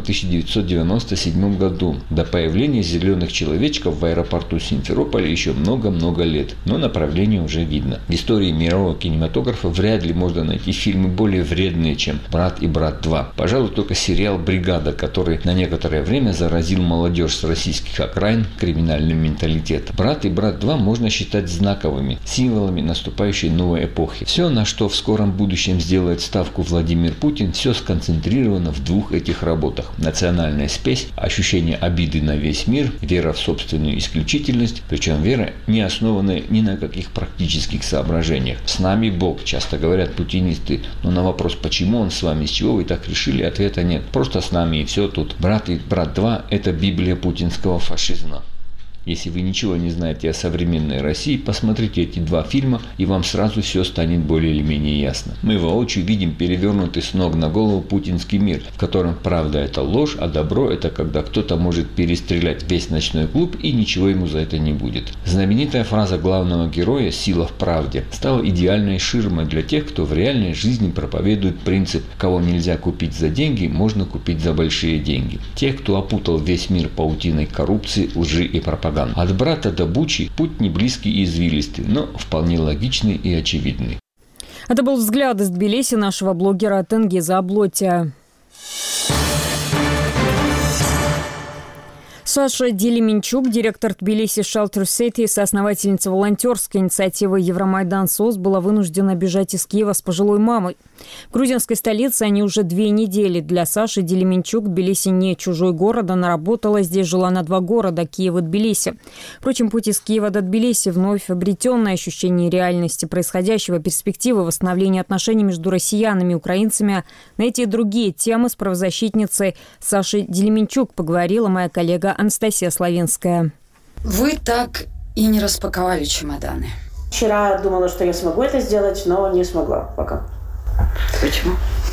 1997 году. До появления зеленых человечков в аэропорту Симферополя еще много-много лет, но направление уже видно. В истории мирового кинематографа вряд ли можно найти фильмы более более вредные, чем «Брат и брат 2». Пожалуй, только сериал «Бригада», который на некоторое время заразил молодежь с российских окраин криминальным менталитетом. «Брат и брат 2» можно считать знаковыми, символами наступающей новой эпохи. Все, на что в скором будущем сделает ставку Владимир Путин, все сконцентрировано в двух этих работах. Национальная спесь, ощущение обиды на весь мир, вера в собственную исключительность, причем вера, не основанная ни на каких практических соображениях. «С нами Бог», часто говорят путинисты, но на вопрос, почему он с вами, с чего вы так решили, ответа нет. Просто с нами и все тут. «Брат и брат 2» – это Библия путинского фашизма. Если вы ничего не знаете о современной России, посмотрите эти два фильма, и вам сразу все станет более или менее ясно. Мы воочию видим перевернутый с ног на голову путинский мир, в котором правда – это ложь, а добро – это когда кто-то может перестрелять весь ночной клуб, и ничего ему за это не будет. Знаменитая фраза главного героя «Сила в правде» стала идеальной ширмой для тех, кто в реальной жизни проповедует принцип «кого нельзя купить за деньги, можно купить за большие деньги». Тех, кто опутал весь мир паутиной коррупции, лжи и пропаганды. От Брата до Бучи путь не близкий и извилистый, но вполне логичный и очевидный. Это был взгляд из Тбилиси нашего блогера Тенгиза Аблотия. Саша Делименчук, директор Тбилиси Shelter City и соосновательница волонтерской инициативы Евромайдан СОС, была вынуждена бежать из Киева с пожилой мамой. В грузинской столице они уже 2 недели. Для Саши Делименчук Тбилиси не чужой город. Она работала здесь, жила на 2 города – Киев и Тбилиси. Впрочем, путь из Киева до Тбилиси вновь обретенное ощущение реальности происходящего, перспективы восстановления отношений между россиянами и украинцами. На эти и другие темы с правозащитницей Сашей Делименчук поговорила моя коллега Анастасия Славинская. Вы так и не распаковали чемоданы. Вчера думала, что я смогу это сделать, но не смогла пока. Почему?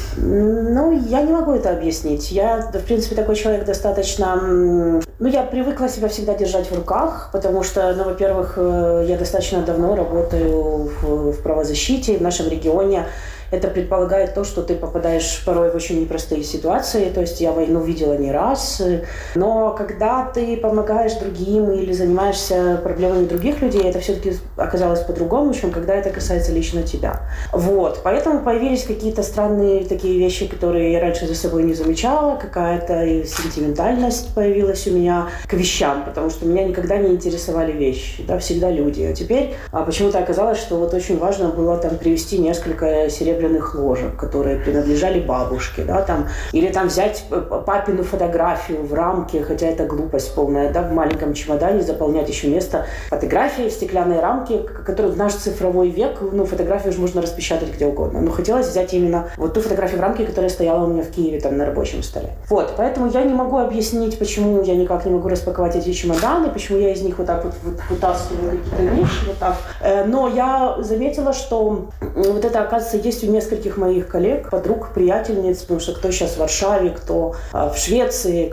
Я не могу это объяснить. Я, в принципе, такой человек достаточно... я привыкла себя всегда держать в руках, потому что, во-первых, я достаточно давно работаю в правозащите в нашем регионе. Это предполагает то, что ты попадаешь порой в очень непростые ситуации. То есть я войну видела не раз. Но когда ты помогаешь другим или занимаешься проблемами других людей, это все-таки оказалось по-другому, чем когда это касается лично тебя. Поэтому появились какие-то странные такие вещи, которые я раньше за собой не замечала. Какая-то сентиментальность появилась у меня к вещам, потому что меня никогда не интересовали вещи. Да, всегда люди. А теперь почему-то оказалось, что очень важно было привезти несколько серебряных ложек, которые принадлежали бабушке, или взять папину фотографию в рамке, хотя это глупость полная, в маленьком чемодане заполнять еще место фотографии в стеклянной рамке, которые в наш цифровой век, фотографию же можно распечатать где угодно, но хотелось взять именно ту фотографию в рамке, которая стояла у меня в Киеве на рабочем столе. Поэтому я не могу объяснить, почему я никак не могу распаковать эти чемоданы, почему я из них вытаскиваю какие-то вещи, но я заметила, что это, оказывается, есть у нескольких моих коллег, подруг, приятельниц, потому что кто сейчас в Варшаве, кто в Швеции,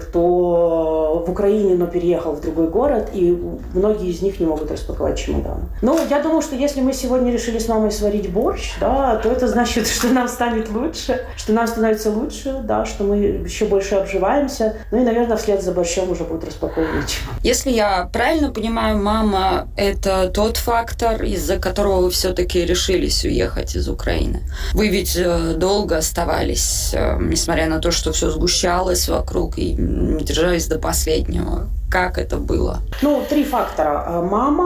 кто в Украине, но переехал в другой город, и многие из них не могут распаковать чемоданы. Я думаю, что если мы сегодня решили с мамой сварить борщ, то это значит, что нам станет лучше, что нам становится лучше, что мы еще больше обживаемся, и, наверное, вслед за борщом уже будут распаковывать чемоданы. Если я правильно понимаю, мама – это тот фактор, из-за которого вы все-таки решились уехать из Украины. Вы ведь долго оставались, несмотря на то, что все сгущалось вокруг, и держались до последнего. Как это было? 3 фактора.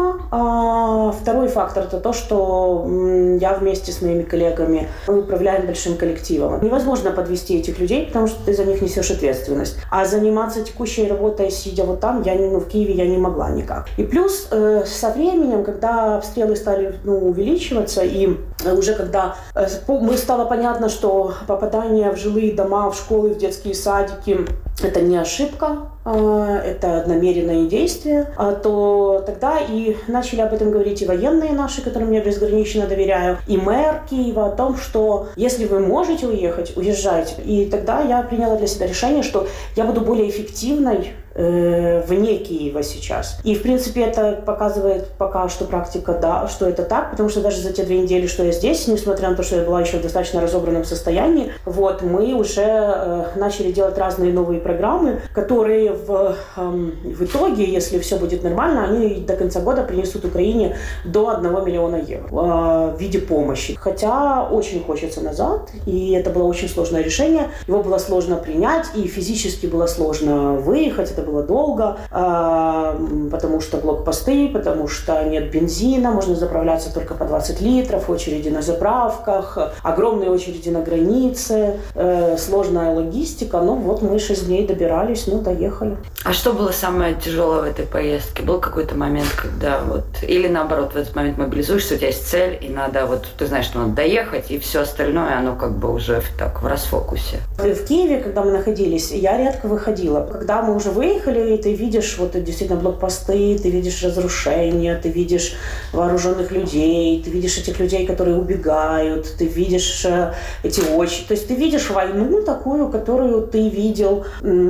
Мама. Второй фактор – это то, что я вместе с моими коллегами управляем большим коллективом. Невозможно подвести этих людей, потому что ты за них несешь ответственность. А заниматься текущей работой, сидя там, в Киеве я не могла никак. И плюс со временем, когда обстрелы стали увеличиваться, и уже когда стало понятно, что попадание в жилые дома, в школы, в детские садики – это не ошибка, это намеренные действия, то тогда и начали об этом говорить и военные наши, которым я безгранично доверяю, и мэр Киева о том, что если вы можете уехать, уезжайте. И тогда я приняла для себя решение, что я буду более эффективной вне Киева сейчас. И, в принципе, это показывает пока что практика, да, что это так, потому что даже за те 2 недели, что я здесь, несмотря на то, что я была еще в достаточно разобранном состоянии, вот, мы уже начали делать разные новые программы, которые в итоге, если все будет нормально, они до конца года принесут Украине до 1 миллиона евро в виде помощи. Хотя очень хочется назад, и это было очень сложное решение. Его было сложно принять, и физически было сложно выехать, это было долго, потому что блокпосты, потому что нет бензина, можно заправляться только по 20 литров, очереди на заправках, огромные очереди на границе, сложная логистика. Ну вот мы 6 дней добирались, доехали. А что было самое тяжелое в этой поездке? Был какой-то момент, когда или наоборот, в этот момент мобилизуешься, у тебя есть цель, и надо, ты знаешь, что надо доехать, и все остальное, оно как бы уже в расфокусе? В Киеве, когда мы находились, я редко выходила. Когда мы уже выехали, ты видишь действительно блокпосты, ты видишь разрушения, ты видишь вооруженных людей, ты видишь этих людей, которые убегают, ты видишь эти очи. То есть ты видишь войну такую, которую ты видел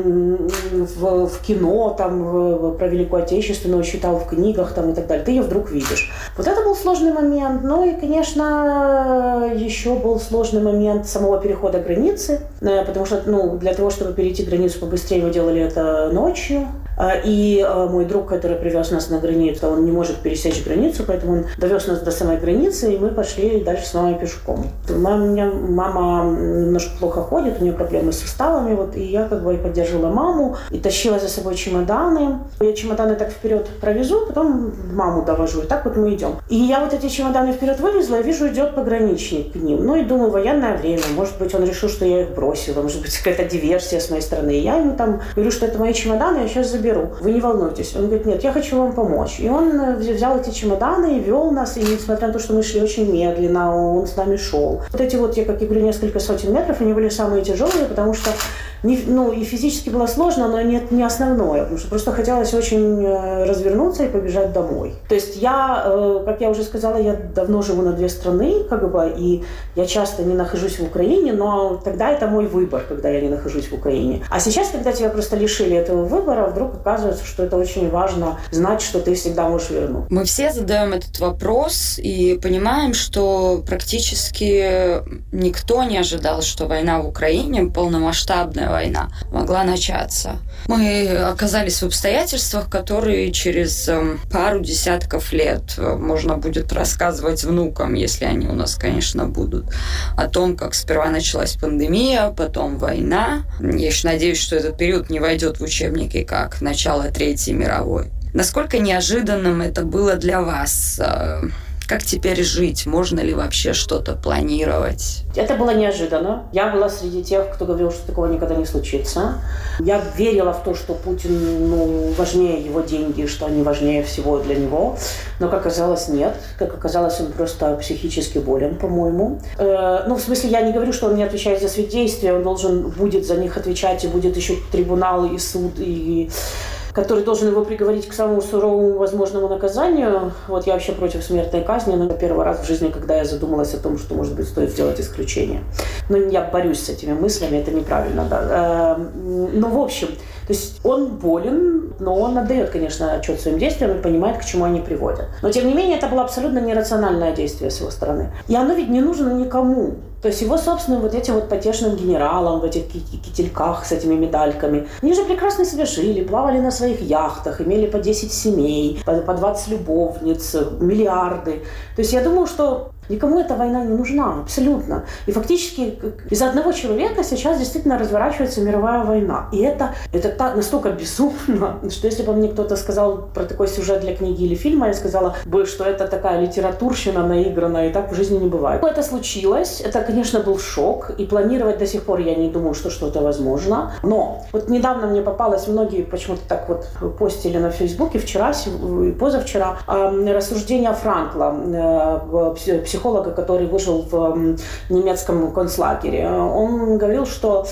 в кино, про Великую Отечественную, читал в книгах и так далее. Ты ее вдруг видишь. Вот это был сложный момент. Ну и, конечно, еще был сложный момент самого перехода границы, потому что для того, чтобы перейти границу побыстрее, мы делали это ночью. И мой друг, который привез нас на границу, он не может пересечь границу, поэтому он довез нас до самой границы, и мы пошли дальше с мамой пешком. У меня мама немножко плохо ходит, у нее проблемы с суставами, и я и поддерживала маму, и тащила за собой чемоданы. Я чемоданы так вперед провезу, потом маму довожу, и так мы идем. И я эти чемоданы вперед вывезла, и вижу, идет пограничник к ним. И думаю, военное время, может быть, он решил, что я их бросила, может быть, какая-то диверсия с моей стороны. И я ему говорю, что это мои чемоданы, я сейчас заберу. Вы не волнуйтесь. Он говорит, нет, я хочу вам помочь. И он взял эти чемоданы и вел нас, и несмотря на то, что мы шли очень медленно, он с нами шел. Я, как я говорю, несколько сотен метров, они были самые тяжелые, потому что и физически было сложно, но не основное, потому что просто хотелось очень развернуться и побежать домой. То есть я, как я уже сказала, я давно живу на 2 страны, и я часто не нахожусь в Украине, но тогда это мой выбор, когда я не нахожусь в Украине. А сейчас, когда тебя просто лишили этого выбора, вдруг оказывается, что это очень важно знать, что ты всегда можешь вернуть. Мы все задаем этот вопрос и понимаем, что практически никто не ожидал, что война в Украине, полномасштабная война, могла начаться. Мы оказались в обстоятельствах, которые через пару десятков лет можно будет рассказывать внукам, если они у нас, конечно, будут, о том, как сперва началась пандемия, потом война. Я еще надеюсь, что этот период не войдет в учебники как начало Третьей мировой. Насколько неожиданным это было для вас? Как теперь жить? Можно ли вообще что-то планировать? Это было неожиданно. Я была среди тех, кто говорил, что такого никогда не случится. Я верила в то, что Путин, важнее его деньги, что они важнее всего для него. Но, как оказалось, нет. Как оказалось, он просто психически болен, по-моему. В смысле, я не говорю, что он не отвечает за свои действия. Он должен будет за них отвечать, и будет еще трибунал и суд, который должен его приговорить к самому суровому возможному наказанию. Я вообще против смертной казни, но это первый раз в жизни, когда я задумалась о том, что, может быть, стоит сделать исключение. Но я борюсь с этими мыслями, это неправильно, да. В общем, то есть он болен, но он отдает, конечно, отчет своим действиям и понимает, к чему они приводят. Но, тем не менее, это было абсолютно нерациональное действие с его стороны. И оно ведь не нужно никому. То есть его собственным этим потешным генералам в этих кительках с этими медальками. Они же прекрасно себе жили, плавали на своих яхтах, имели по 10 семей, по 20 любовниц, миллиарды. То есть я думаю, что никому эта война не нужна, абсолютно. И фактически из-за одного человека сейчас действительно разворачивается мировая война. И это настолько безумно, что если бы мне кто-то сказал про такой сюжет для книги или фильма, я сказала бы, что это такая литературщина наигранная, и так в жизни не бывает. Это случилось, это, конечно, был шок, и планировать до сих пор я не думаю, что что-то возможно. Но недавно мне попалось, многие почему-то так постили на Фейсбуке, вчера и позавчера, рассуждения Франкла, психолога, который выжил в немецком концлагере. Он говорил, что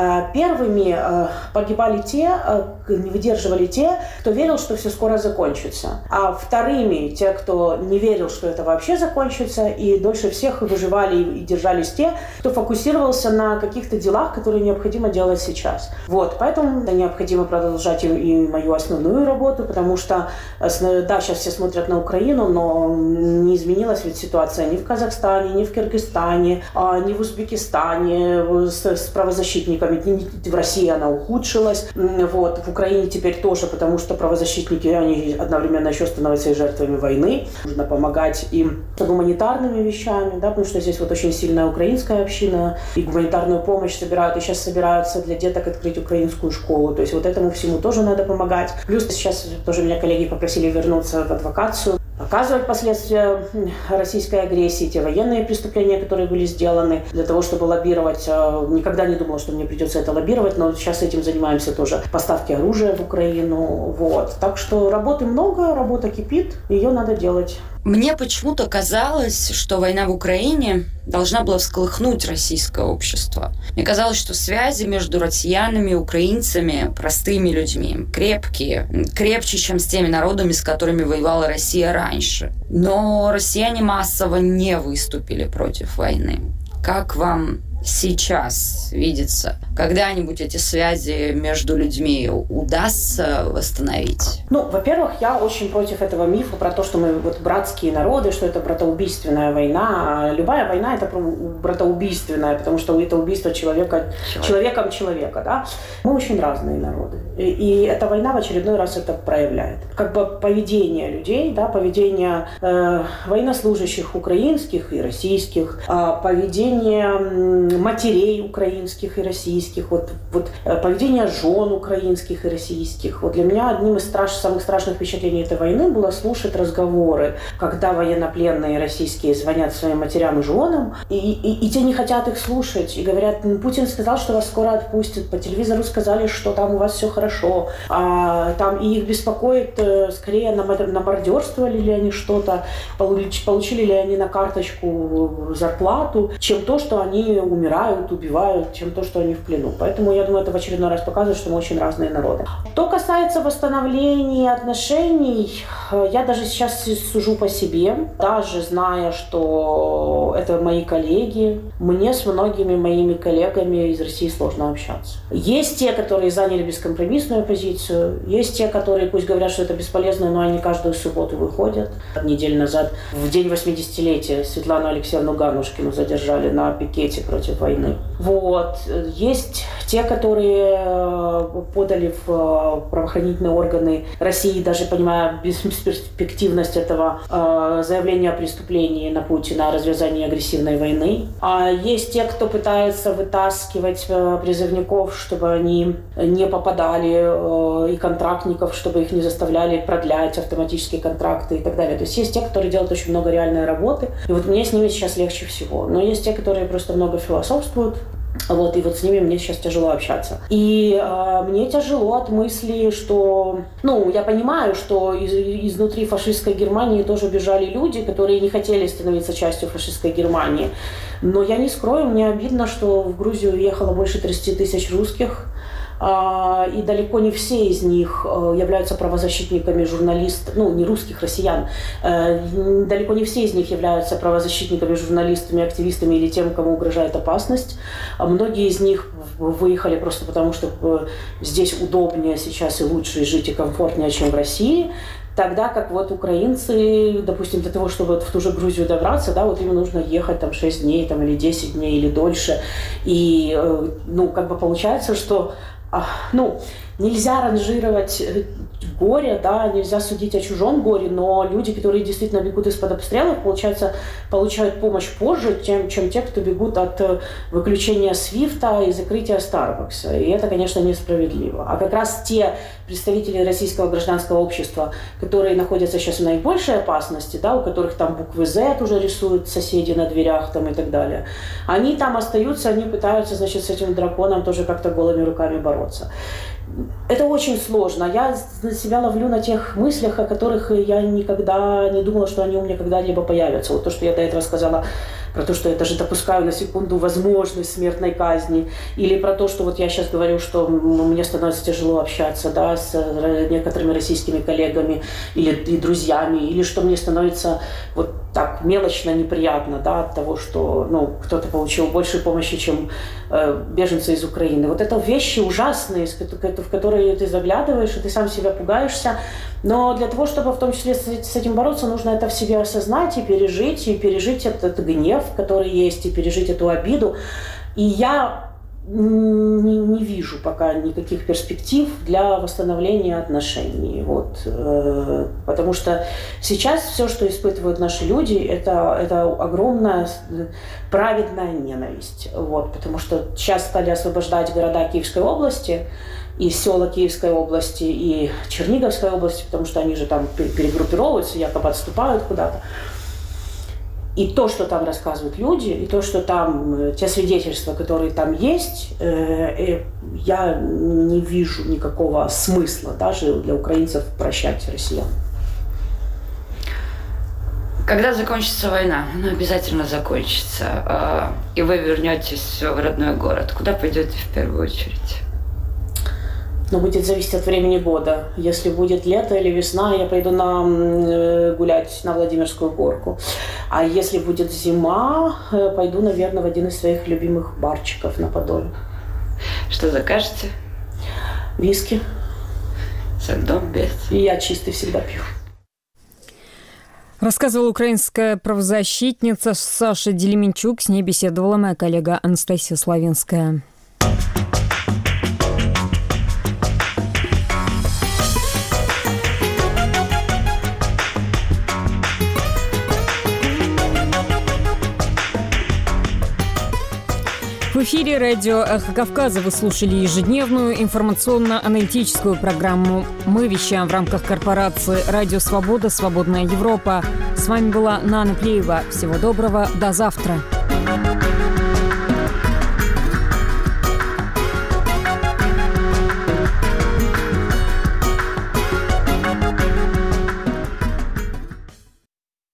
первыми погибали те, не выдерживали те, кто верил, что все скоро закончится. А вторыми те, кто не верил, что это вообще закончится, и дольше всех выживали и держались те, кто фокусировался на каких-то делах, которые необходимо делать сейчас. Вот, поэтому необходимо продолжать и мою основную работу, потому что, да, сейчас все смотрят на Украину, но не изменилась ведь ситуация ни в Казахстане, ни в Кыргызстане, ни в Узбекистане с правозащитниками. В России она ухудшилась. Вот, в Украине теперь тоже, потому что правозащитники, они одновременно еще становятся и жертвами войны. Нужно помогать им гуманитарными вещами, да, потому что здесь вот очень сильная украинская община, и гуманитарную помощь собирают, и сейчас собираются для деток открыть украинскую школу. То есть вот этому всему тоже надо помогать. Плюс сейчас тоже меня коллеги попросили вернуться в адвокацию, показывать последствия российской агрессии, те военные преступления, которые были сделаны, для того, чтобы лоббировать. Никогда не думала, что мне придется это лоббировать, но сейчас этим занимаемся тоже. Поставки оружия в Украину. Вот. Так что работы много, работа кипит, ее надо делать. Мне почему-то казалось, что война в Украине должна была всколыхнуть российское общество. Мне казалось, что связи между россиянами, украинцами, простыми людьми крепкие, крепче, чем с теми народами, с которыми воевала Россия раньше. Но россияне массово не выступили против войны. Как вам сейчас видится? Когда-нибудь эти связи между людьми удастся восстановить? Ну, во-первых, я очень против этого мифа про то, что мы вот братские народы, что это братоубийственная война. Любая война – это братоубийственная, потому что это убийство человеком человека. Да? Мы очень разные народы. И эта война в очередной раз это проявляет. Как бы поведение людей, да, поведение военнослужащих украинских и российских, поведение матерей украинских и российских, вот поведение жен украинских и российских. Вот для меня одним из самых страшных впечатлений этой войны было слушать разговоры, когда военнопленные российские звонят своим матерям и женам, и те не хотят их слушать, и говорят: Путин сказал, что вас скоро отпустят, по телевизору сказали, что там у вас все хорошо, и их беспокоит скорее, намордерствовали ли они что-то, получили ли они на карточку зарплату, чем то, что они умирают, убивают, чем то, что они в плену. Поэтому, я думаю, это в очередной раз показывает, что мы очень разные народы. Что касается восстановления отношений, я даже сейчас сужу по себе, даже зная, что это мои коллеги, мне с многими моими коллегами из России сложно общаться. Есть те, которые заняли бескомпромиссную позицию, есть те, которые пусть говорят, что это бесполезно, но они каждую субботу выходят. Неделю назад, в день 80-летия, Светлану Алексеевну Ганушкину задержали на пикете против войны. Вот. Есть те, которые подали в правоохранительные органы России, даже понимая бесперспективность этого заявления о преступлении на Путина, о развязании агрессивной войны. А есть те, кто пытается вытаскивать призывников, чтобы они не попадали, и контрактников, чтобы их не заставляли продлять автоматические контракты и так далее. То есть есть те, которые делают очень много реальной работы, и вот мне с ними сейчас легче всего. Но есть те, которые просто много философствуют, вот, и вот с ними мне сейчас тяжело общаться. И мне тяжело от мысли, что... я понимаю, что изнутри фашистской Германии тоже бежали люди, которые не хотели становиться частью фашистской Германии. Но я не скрою, мне обидно, что в Грузию уехало больше 30 тысяч русских, и далеко не все из них являются правозащитниками журналистов, не русских, россиян. Далеко не все из них являются правозащитниками, журналистами, активистами или тем, кому угрожает опасность. Многие из них выехали просто потому, что здесь удобнее сейчас и лучше жить, и комфортнее, чем в России. Тогда как вот украинцы, допустим, для того, чтобы в ту же Грузию добраться, да, вот им нужно ехать 6 дней или 10 дней или дольше. И получается, что нельзя ранжировать горе, да, нельзя судить о чужом горе, но люди, которые действительно бегут из-под обстрелов, получают помощь позже, чем те, кто бегут от выключения Свифта и закрытия Старбакса. И это, конечно, несправедливо. А как раз те представители российского гражданского общества, которые находятся сейчас в наибольшей опасности, да, у которых там буквы Z уже рисуют соседи на дверях и так далее, они там остаются, они пытаются, с этим драконом тоже как-то голыми руками бороться. Это очень сложно. Я себя ловлю на тех мыслях, о которых я никогда не думала, что они у меня когда-либо появятся. Вот то, что я до этого сказала, про то, что я даже допускаю на секунду возможность смертной казни, или про то, что вот я сейчас говорю, что мне становится тяжело общаться, да, с некоторыми российскими коллегами или и друзьями, или что мне становится вот так мелочно неприятно, да, от того, что, ну, кто-то получил больше помощи, чем беженцы из Украины. Вот это вещи ужасные, в которые ты заглядываешь, и ты сам себя пугаешься. Но для того, чтобы в том числе с этим бороться, нужно это в себе осознать и пережить этот гнев, который есть, и пережить эту обиду. И я не вижу пока никаких перспектив для восстановления отношений. Вот. Потому что сейчас все, что испытывают наши люди, это огромная праведная ненависть. Вот. Потому что сейчас стали освобождать города Киевской области, и села Киевской области, и Черниговской области, потому что они же там перегруппировываются, якобы отступают куда-то. И то, что там рассказывают люди, и то, что там, те свидетельства, которые там есть, я не вижу никакого смысла даже для украинцев прощать россиян. Когда закончится война, она обязательно закончится, и вы вернетесь в родной город, куда пойдете в первую очередь? Но будет зависеть от времени года. Если будет лето или весна, я пойду гулять на Владимирскую горку. А если будет зима, пойду, наверное, в один из своих любимых барчиков на Подоле. Что закажете? Виски. Со льдом, без? И я чистый всегда пью. Рассказывала украинская правозащитница Саша Делименчук. С ней беседовала моя коллега Анастасия Славинская. В эфире радио «Эхо Кавказа» вы слушали ежедневную информационно-аналитическую программу. Мы вещаем в рамках корпорации «Радио Свобода. Свободная Европа». С вами была Нана Плеева. Всего доброго. До завтра.